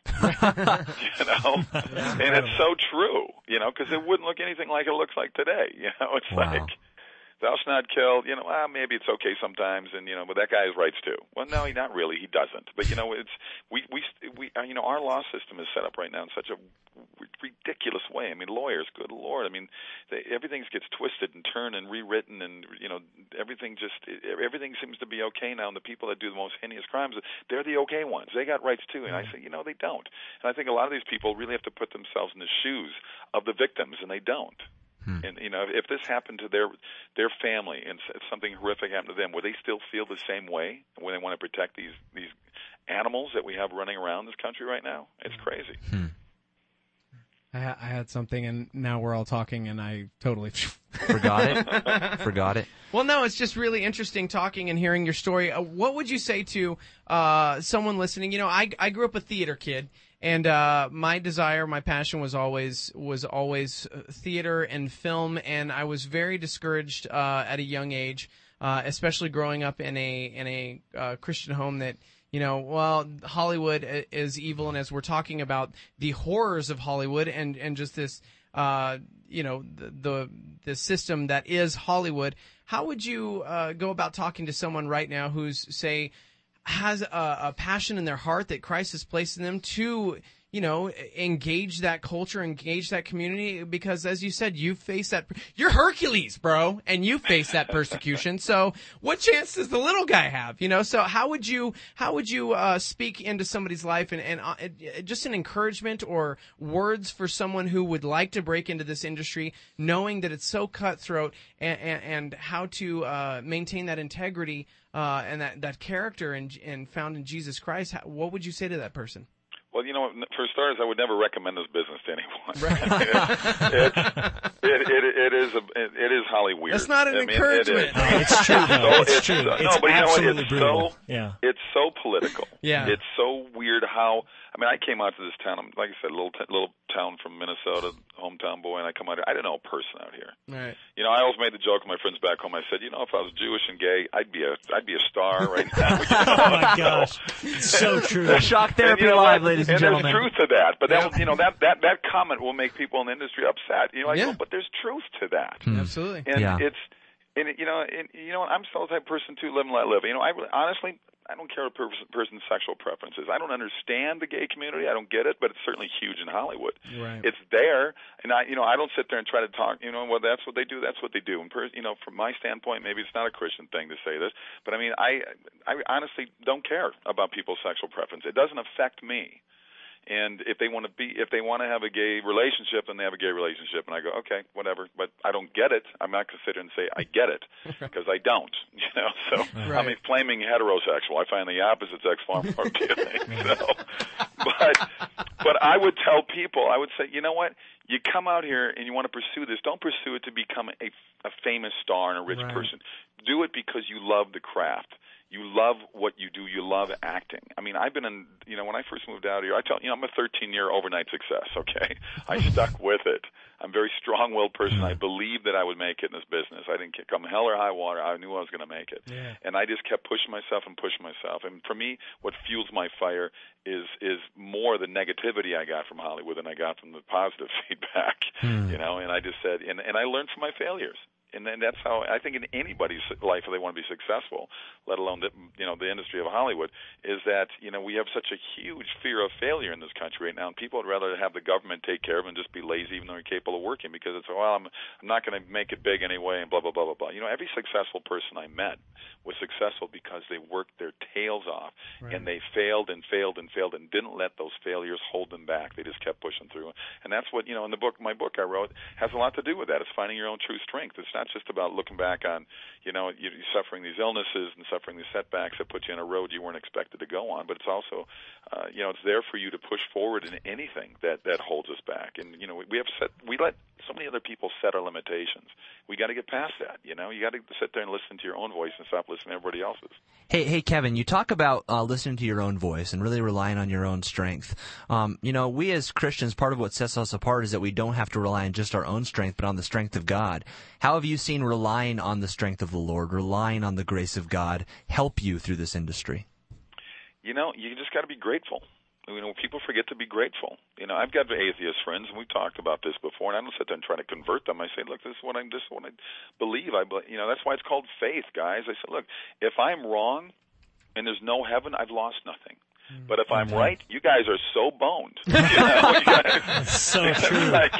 you know, and it's so true. You know, because it wouldn't look anything like it looks like today. You know, it's wow. like. Thou shalt not kill, you know, well, maybe it's okay sometimes, and, you know, but that guy has rights too. Well, no, he not really. He doesn't. But, you know, it's, we, we, we, uh, you know, our law system is set up right now in such a ridiculous way. I mean, lawyers, good Lord. I mean, they, everything gets twisted and turned and rewritten, and, you know, everything just, everything seems to be okay now, and the people that do the most heinous crimes, they're the okay ones. They got rights too. And I say, you know, they don't. And I think a lot of these people really have to put themselves in the shoes of the victims, and they don't. Hmm. And you know, if this happened to their their family and something horrific happened to them, would they still feel the same way when they want to protect these these animals that we have running around this country right now? It's crazy. Hmm. I, ha- I had something, and now we're all talking, and I totally forgot it. Forgot it. Well, no, it's just really interesting talking and hearing your story. Uh, what would you say to uh, someone listening? You know, I I grew up a theater kid. And uh, my desire, my passion was always was always theater and film, and I was very discouraged uh, at a young age, uh, especially growing up in a in a uh, Christian home that, you know, well, Hollywood is evil, and as we're talking about the horrors of Hollywood and and just this uh, you know, the, the the system that is Hollywood. How would you uh, go about talking to someone right now who's, say, has a, a passion in their heart that Christ has placed in them to, you know, engage that culture, engage that community? Because as you said, you face that, you're Hercules, bro, and you face that persecution. So what chance does the little guy have? You know, so how would you, how would you, uh, speak into somebody's life and, and, uh, just an encouragement or words for someone who would like to break into this industry, knowing that it's so cutthroat, and, and, and how to, uh, maintain that integrity, uh, and that, that character and, and found in Jesus Christ? How, what would you say to that person? Well, you know, for starters, I would never recommend this business to anyone. Right. it's, it, it, it is a, it, it is Hollywood. It's not an I mean, encouragement. It is. No, it's true. Though. So It's, it's true. So, It's no, but you know what? absolutely It's brutal. so yeah. it's so political. Yeah. It's so weird how. I mean, I came out to this town. I'm, like I said, a little t- little town from Minnesota, hometown boy, and I come out here. I didn't know a person out here. Right. You know, I always made the joke with my friends back home. I said, you know, if I was Jewish and gay, I'd be a I'd be a star right now. You know? Oh my gosh, it's so true. Shock Therapy and, you know, Live, that, ladies and, and gentlemen. there's truth to that. But that, you know, that, that that comment will make people in the industry upset. You know, I Yeah. go, but there's truth to that. Hmm. Absolutely. And Yeah. it's, and it, you know, and, you know, I'm still the type of person too, live and let live. You know, I really, honestly, I don't care what a person, person's sexual preferences. I don't understand the gay community. I don't get it, but it's certainly huge in Hollywood. Right. It's there, and I, you know, I don't sit there and try to talk. You know, well, that's what they do. That's what they do. And per, you know, from my standpoint, maybe it's not a Christian thing to say this, but I mean, I, I honestly don't care about people's sexual preference. It doesn't affect me. And if they want to be, if they want to have a gay relationship, then they have a gay relationship. And I go, okay, whatever. But I don't get it. I'm not going to sit here and say I get it because I don't. You know, so Right. I'm a flaming heterosexual. I find the opposite sex far more appealing. So, but but I would tell people, I would say, you know what? You come out here and you want to pursue this. Don't pursue it to become a, a famous star and a rich Right. person. Do it because you love the craft. You love what you do. You love acting. I mean, I've been in, you know, when I first moved out here, I tell you, know, I'm a thirteen-year overnight success, okay? I stuck with it. I'm a very strong-willed person. I believed that I would make it in this business. I didn't come hell or high water. I knew I was going to make it. Yeah. And I just kept pushing myself and pushing myself. And for me, what fuels my fire is is more the negativity I got from Hollywood than I got from the positive feedback, Hmm. you know? And I just said, and, and I learned from my failures. And then that's how I think in anybody's life, if they want to be successful, let alone the, you know the industry of Hollywood, is that you know we have such a huge fear of failure in this country right now, and people would rather have the government take care of them and just be lazy, even though they're capable of working, because it's well, I'm I'm not going to make it big anyway, and blah blah blah blah blah. You know, every successful person I met was successful because they worked their tails off, Right. and they failed and failed and failed and didn't let those failures hold them back. They just kept pushing through, and that's what you know in the book, my book I wrote has a lot to do with that. It's finding your own true strength. It's not just about looking back on, you know, you suffering these illnesses and suffering these setbacks that put you on a road you weren't expected to go on, but it's also, uh, you know, it's there for you to push forward in anything that, that holds us back. And, you know, we, we have set, we let so many other people set our limitations. We got to get past that, you know. You got to sit there and listen to your own voice and stop listening to everybody else's. Hey, hey, Kevin, you talk about uh, listening to your own voice and really relying on your own strength. Um, you know, we as Christians, part of what sets us apart is that we don't have to rely on just our own strength, but on the strength of God. How have you seen relying on the strength of the Lord, relying on the grace of God, help you through this industry? You know, you just got to be grateful. You know, people forget to be grateful. You know, I've got atheist friends, and we've talked about this before, and I don't sit there and try to convert them. I say, look, this is what I, this is what I believe. I, you know, that's why it's called faith, guys. I said, look, if I'm wrong and there's no heaven, I've lost nothing. But if I'm right, you guys are so boned. You know, you guys, So it's true. Like,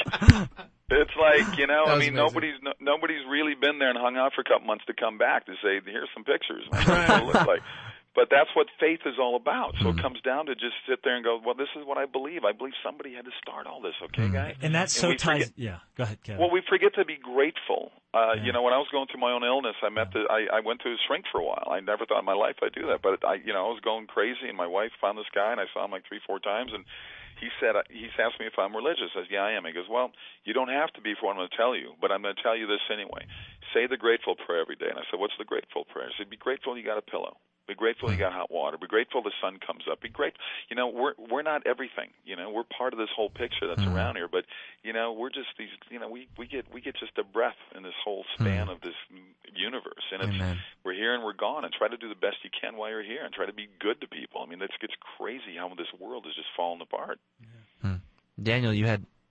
it's like, you know, That I was mean, amazing. nobody's no, nobody's really been there and hung out for a couple months to come back to say, here's some pictures. What it looks like. But that's what faith is all about. So it comes down to just sit there and go, well, this is what I believe. I believe somebody had to start all this, okay, guys? And that so we ties. forget- Yeah, go ahead, Kevin. Well, we forget to be grateful. Uh, Yeah. You know, when I was going through my own illness, I met the, I, I went to a shrink for a while. I never thought in my life I'd do that, but I, you know, I was going crazy, and my wife found this guy, and I saw him like three, four times, and he said, uh, he's asked me if I'm religious. I said, yeah, I am. He goes, well, you don't have to be for what I'm going to tell you, but I'm going to tell you this anyway. Say the grateful prayer every day. And I said, what's the grateful prayer? He said, be grateful you got a pillow. Be grateful you got hot water. Be grateful the sun comes up. Be grateful. You know, we're we're not everything. You know, we're part of this whole picture that's Mm. around here. But you know, we're just these. You know, we we get we get just a breath in this whole span Mm. of this universe, and it's Amen. we're here and we're gone. And try to do the best you can while you're here, and try to be good to people. I mean, it's it's crazy how this world is just falling apart. Daniel, you had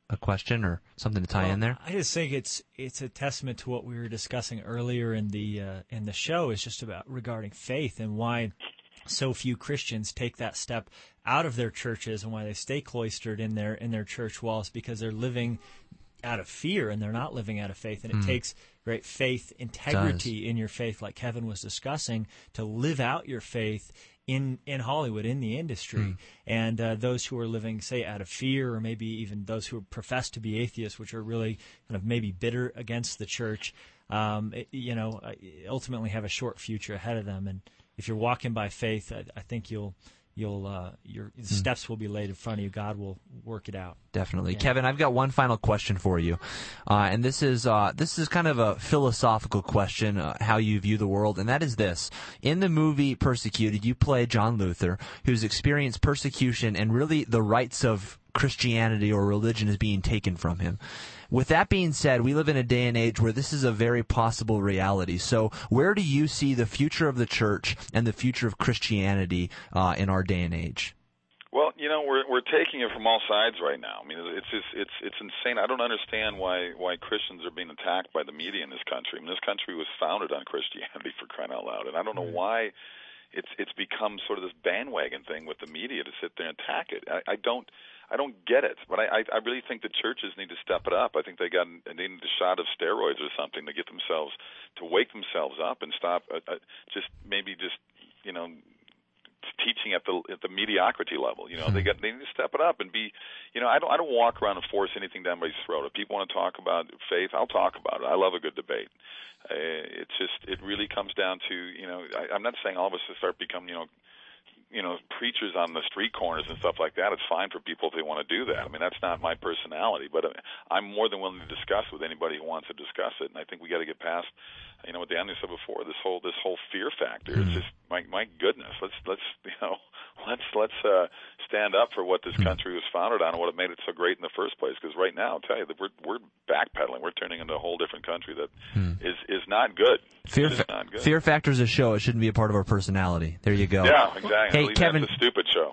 a question or something to tie well, in there? I just think it's it's a testament to what we were discussing earlier in the uh, in the show. Is just about regarding faith and why so few Christians take that step out of their churches and why they stay cloistered in their in their church walls, because they're living out of fear and they're not living out of faith. And it mm. takes great faith, integrity in your faith, like Kevin was discussing, to live out your faith in, in Hollywood, in the industry. Mm. And uh, those who are living, say, out of fear, or maybe even those who profess to be atheists, which are really kind of maybe bitter against the church, um, it, you know, ultimately have a short future ahead of them. And if you're walking by faith, I, I think you'll You'll uh, your mm. steps will be laid in front of you. God will work it out. Definitely, yeah. Kevin. I've got one final question for you, uh, and this is uh, this is kind of a philosophical question: uh, how you view the world, and that is this: in the movie Persecuted, you play John Luther, who's experienced persecution, and really the rights of Christianity or religion is being taken from him. With that being said, we live in a day and age where this is a very possible reality. So where do you see the future of the church and the future of Christianity uh, in our day and age? Well, you know, we're we're taking it from all sides right now. I mean, it's just, it's it's insane. I don't understand why why Christians are being attacked by the media in this country. I mean, this country was founded on Christianity, for crying out loud, and I don't know why it's it's become sort of this bandwagon thing with the media to sit there and attack it. I, I don't. I don't get it, but I, I really think the churches need to step it up. I think they got they need a shot of steroids or something to get themselves to wake themselves up and stop uh, uh, just maybe just you know teaching at the at the mediocrity level. You know, they got they need to step it up and be. You know, I don't I don't walk around and force anything down anybody's throat. If people want to talk about faith, I'll talk about it. I love a good debate. Uh, it's just it really comes down to you know I, I'm not saying all of us to start becoming you know. you know, preachers on the street corners and stuff like that. It's fine for people if they want to do that. I mean, that's not my personality, but I'm more than willing to discuss with anybody who wants to discuss it. And I think we got to get past, you know, what Danny said before, this whole this whole fear factor. Mm-hmm. It's just my my goodness. Let's let's you know let's let's uh, stand up for what this country was founded on and what it made it so great in the first place. Because right now, I'll tell you that we're we're backpedaling. We're turning into a whole different country that mm. is is not good. Fear fa- not good. Fear factor is a show. It shouldn't be a part of our personality. There you go. Yeah, exactly. Hey, Kevin. That's a stupid show.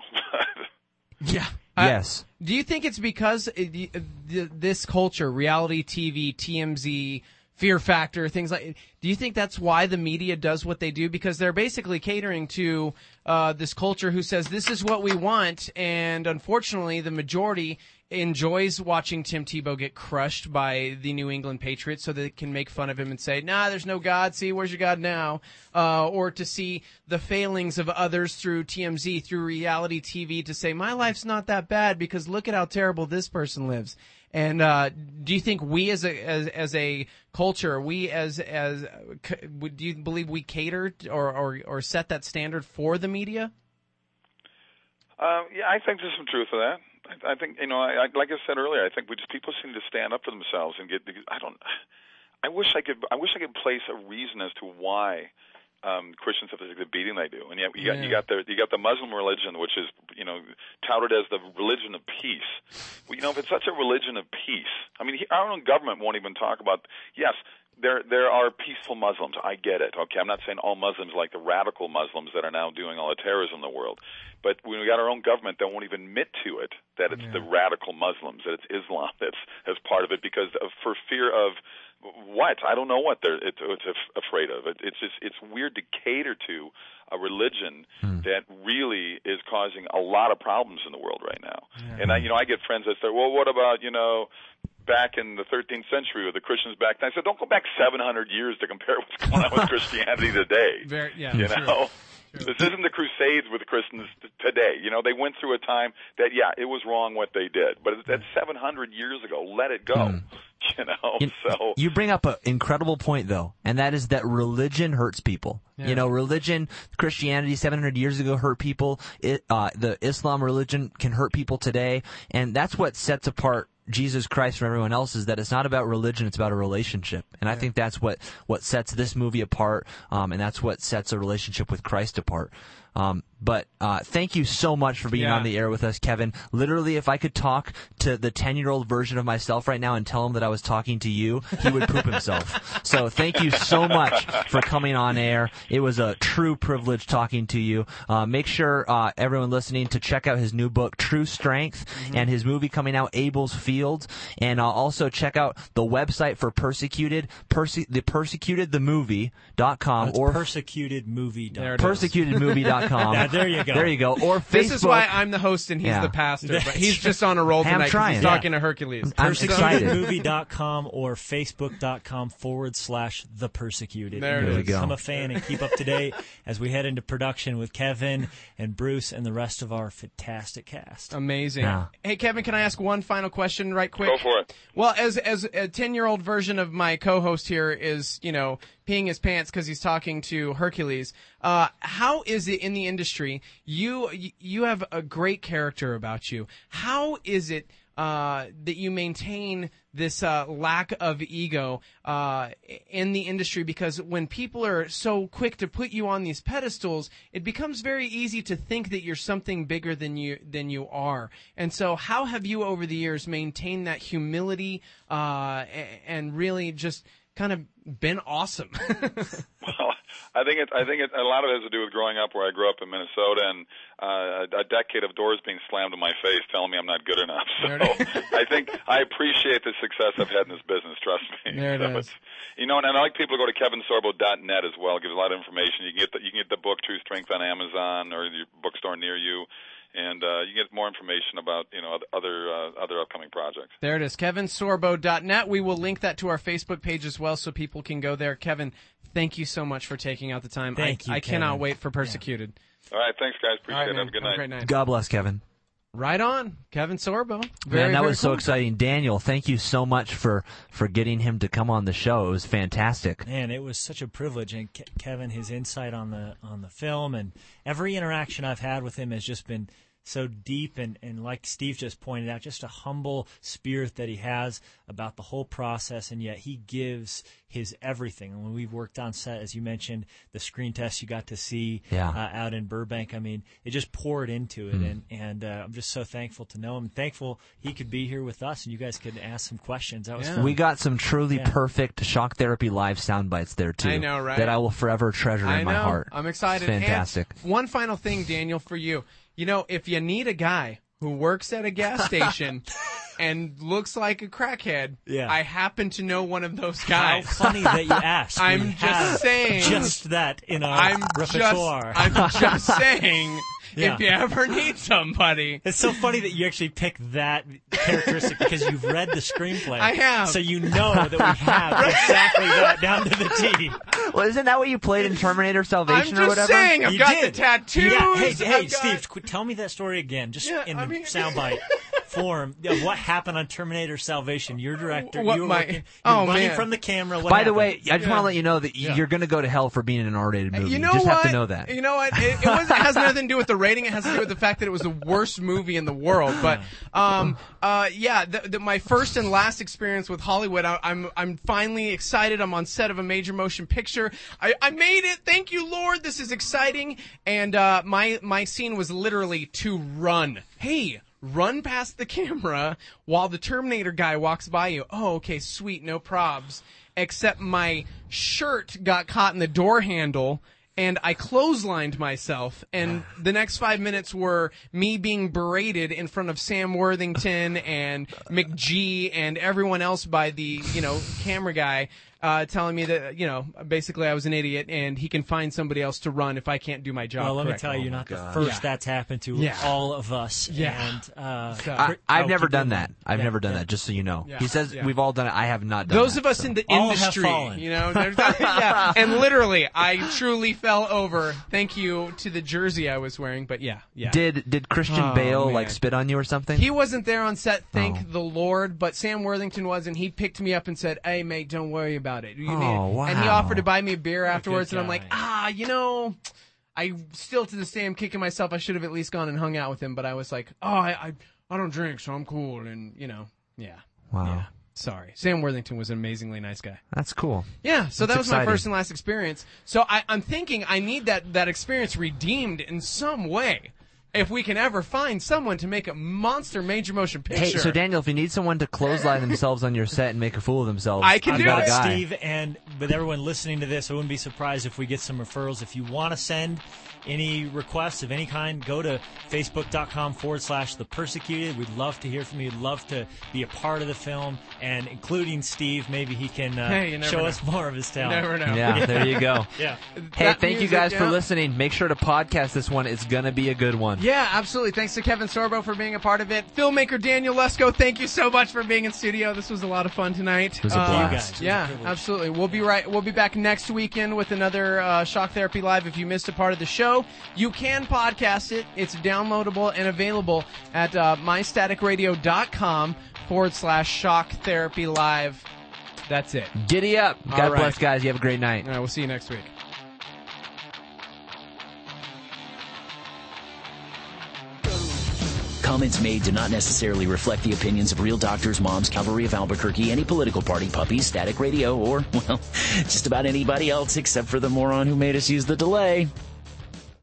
Yeah. Yes. Uh, do you think it's because it, this culture, reality T V, T M Z, Fear Factor, things like, do you think that's why the media does what they do? Because they're basically catering to uh, this culture who says this is what we want, and unfortunately the majority enjoys watching Tim Tebow get crushed by the New England Patriots so they can make fun of him and say, nah, there's no God, see, where's your God now? Uh, or to see the failings of others through T M Z, through reality T V, to say, my life's not that bad because look at how terrible this person lives. And uh, do you think we as a as, as a culture, we as as do you believe we cater or or, or set that standard for the media? Uh, yeah, I think there's some truth to that. I, I think you know, I, I, like I said earlier, I think we just people seem to stand up for themselves and get. I don't. I wish I could. I wish I could place a reason as to why. Um, Christians have the beating they do, and yet you got, yeah. you got the you got the Muslim religion, which is you know touted as the religion of peace. Well, you know, if it's such a religion of peace, I mean, he, our own government won't even talk about. Yes, there there are peaceful Muslims. I get it. Okay, I'm not saying all Muslims like the radical Muslims that are now doing all the terrorism in the world, but when we got our own government that won't even admit to it that it's yeah. the radical Muslims, that it's Islam that's as part of it, because of, for fear of. What? I don't know what they're it's, it's afraid of. It, it's just it's weird to cater to a religion hmm. that really is causing a lot of problems in the world right now. Yeah. And I, you know, I get friends that say, "Well, what about you know, back in the thirteenth century with the Christians back then?" I said, "Don't go back seven hundred years to compare what's going on with Christianity today." Very, yeah, you true. know. This isn't the Crusades with the Christians today. You know, they went through a time that, yeah, it was wrong what they did. But that's seven hundred years ago. Let it go. Mm. You know, you, so. You bring up an incredible point, though, and that is that religion hurts people. Yeah. You know, religion, Christianity seven hundred years ago hurt people. It, uh, the Islam religion can hurt people today. And that's what sets apart Jesus Christ from everyone else, is that it's not about religion, it's about a relationship. And I yeah. think that's what, what sets this movie apart, um, and that's what sets a relationship with Christ apart. Um, But uh, thank you so much for being Yeah. on the air with us, Kevin. Literally, if I could talk to the ten-year-old version of myself right now and tell him that I was talking to you, he would poop himself. So thank you so much for coming on air. It was a true privilege talking to you. Uh, make sure uh, everyone listening to check out his new book, True Strength, mm-hmm. and his movie coming out, Abel's Field. And uh, also check out the website for Persecuted, perse- the persecuted the movie dot com It's or persecuted movie dot com. persecuted movie dot com. Yeah, there you go. There you go. Or Facebook. This is why I'm the host and he's Yeah. the pastor. But he's just on a roll Hey, I'm tonight 'cause trying. he's Yeah. talking to Hercules. I'm persecuted excited. movie dot com or facebook.com forward slash the persecuted. There it There we is. go. Become a fan and keep up to date as we head into production with Kevin and Bruce and the rest of our fantastic cast. Amazing. Yeah. Hey, Kevin, can I ask one final question right quick? Go for it. Well, as as a ten-year-old version of my co-host here is, you know, peeing his pants because he's talking to Hercules. Uh, how is it in the industry? You you have a great character about you. How is it uh, that you maintain this uh, lack of ego uh, in the industry? Because when people are so quick to put you on these pedestals, it becomes very easy to think that you're something bigger than you than you are. And so, how have you over the years maintained that humility uh, and really just kind of been awesome? Well, I think it. I think it, a lot of it has to do with growing up where I grew up in Minnesota and uh, a, a decade of doors being slammed in my face, telling me I'm not good enough. So I think I appreciate the success I've had in this business. Trust me. There it so is. It's, you know, and, and I like people to go to kevin sorbo dot net as well. It gives a lot of information. You can get the, you can get the book True Strength on Amazon or your bookstore near you. And uh, you get more information about, you know, other uh, other upcoming projects. There it is, kevin sorbo dot net. We will link that to our Facebook page as well so people can go there. Kevin, thank you so much for taking out the time. Thank I, you, I cannot Kevin. wait for Persecuted. All right, thanks, guys. Appreciate All right, it. man. Have a good Have night. a great night. God bless, Kevin. Right on. Kevin Sorbo. Very, Man, that very was so cool. exciting. Daniel, thank you so much for, for getting him to come on the show. It was fantastic. Man, it was such a privilege, and Ke- Kevin, his insight on the on the film and every interaction I've had with him has just been so deep, and, and like Steve just pointed out, just a humble spirit that he has about the whole process, and yet he gives his everything. And when we've worked on set, as you mentioned, the screen test you got to see Yeah. uh, out in Burbank, I mean, it just poured into it, Mm. and, and uh, I'm just so thankful to know him, thankful he could be here with us, and you guys could ask some questions. That was fun. We got some truly Yeah. perfect Shock Therapy Live sound bites there, too. I know, right? That I will forever treasure I in my know. heart. I'm excited. It's fantastic. And one final thing, Daniel, for you. You know, if you need a guy who works at a gas station and looks like a crackhead, Yeah. I happen to know one of those How guys. funny that you asked. I'm We just have saying. just that in our I'm just, repertoire. I'm just saying, Yeah. if you ever need somebody. It's so funny that you actually picked that characteristic because you've read the screenplay. I have. So you know that we have exactly that down to the T. Well, isn't that what you played in Terminator I'm Salvation or just whatever? saying, I've You got did. the tattoos. You got- hey, hey, I've got- Steve, qu- tell me that story again, just Yeah, in I mean- soundbite form. Of what happened on Terminator Salvation? Your director, What you were my- working, you're oh, running man. from the camera. What By the happened? way, I just want Yeah. to let you know that Yeah. you're going to go to hell for being in an R-rated movie. You know just what? have to know that. You know what? It, it, was, it has nothing to do with the rating. It has to do with the fact that it was the worst movie in the world. But, um, uh, yeah, the, the, my first and last experience with Hollywood, I, I'm, I'm finally excited. I'm on set of a major motion picture. I, I made it. Thank you, Lord. This is exciting. And, uh, my, my scene was literally to run. Hey, run past the camera while the Terminator guy walks by you. Oh, okay, sweet, no probs. Except my shirt got caught in the door handle, and I clotheslined myself, and the next five minutes were me being berated in front of Sam Worthington and McGee and everyone else by the, you know, camera guy, uh, telling me that, you know, basically I was an idiot and he can find somebody else to run if I can't do my job Well, let me correctly. tell you, you're not the first Yeah. that's happened to Yeah. all of us. Yeah. And, uh, So- I, I've oh, never keep done doing that. I've Yeah, never done yeah. that, just so you know. Yeah. He says Yeah. we've all done it. I have not done Those that, of us so. in the All have industry, fallen. you know, there's- yeah, and literally, I truly fell over. Thank you to the jersey I was wearing, but yeah, yeah. Did did Christian Oh, Bale man. like spit on you or something? He wasn't there on set, thank Oh. the Lord, but Sam Worthington was, and he picked me up and said, "Hey, mate, don't worry about it." You Oh, need-" And he wow. offered to buy me a beer afterwards, and I'm guy. like, ah, you know, I still to this day am kicking myself. I should have at least gone and hung out with him, but I was like, oh, I, I, I don't drink, so I'm cool, and you know, yeah. Wow. Yeah. Sorry. Sam Worthington was an amazingly nice guy. That's cool. Yeah, so That's that was exciting. my first and last experience. So I, I'm thinking I need that, that experience redeemed in some way. If we can ever find someone to make a monster major motion picture. Hey, so Daniel, if you need someone to clothesline themselves on your set and make a fool of themselves, I can you do got it. a guy. Steve, and with everyone listening to this, I wouldn't be surprised if we get some referrals. If you want to send any requests of any kind, go to facebook.com forward slash the persecuted. We'd love to hear from you. We'd love to be a part of the film, and including Steve, maybe he can uh, Hey, you never show know. us more of his You talent. never know. Yeah, there you go. Yeah. Hey, That thank you music, guys for yeah. listening. Make sure to podcast this one. It's going to be a good one. Yeah, absolutely. Thanks to Kevin Sorbo for being a part of it. Filmmaker Daniel Lesko, thank you so much for being in studio. This was a lot of fun tonight. It was a Uh, blast. You guys. It was a Yeah, privilege. absolutely. We'll be right. We'll be back next weekend with another uh, Shock Therapy Live. If you missed a part of the show, you can podcast it. It's downloadable and available at uh, mystaticradio.com forward slash Shock Therapy Live. That's it. Giddy up. All God right. bless, guys. You have a great night. All right, we'll see you next week. Comments made do not necessarily reflect the opinions of Real Doctors, Moms, Cavalry of Albuquerque, any political party, puppies, Static Radio, or, well, just about anybody else except for the moron who made us use the delay.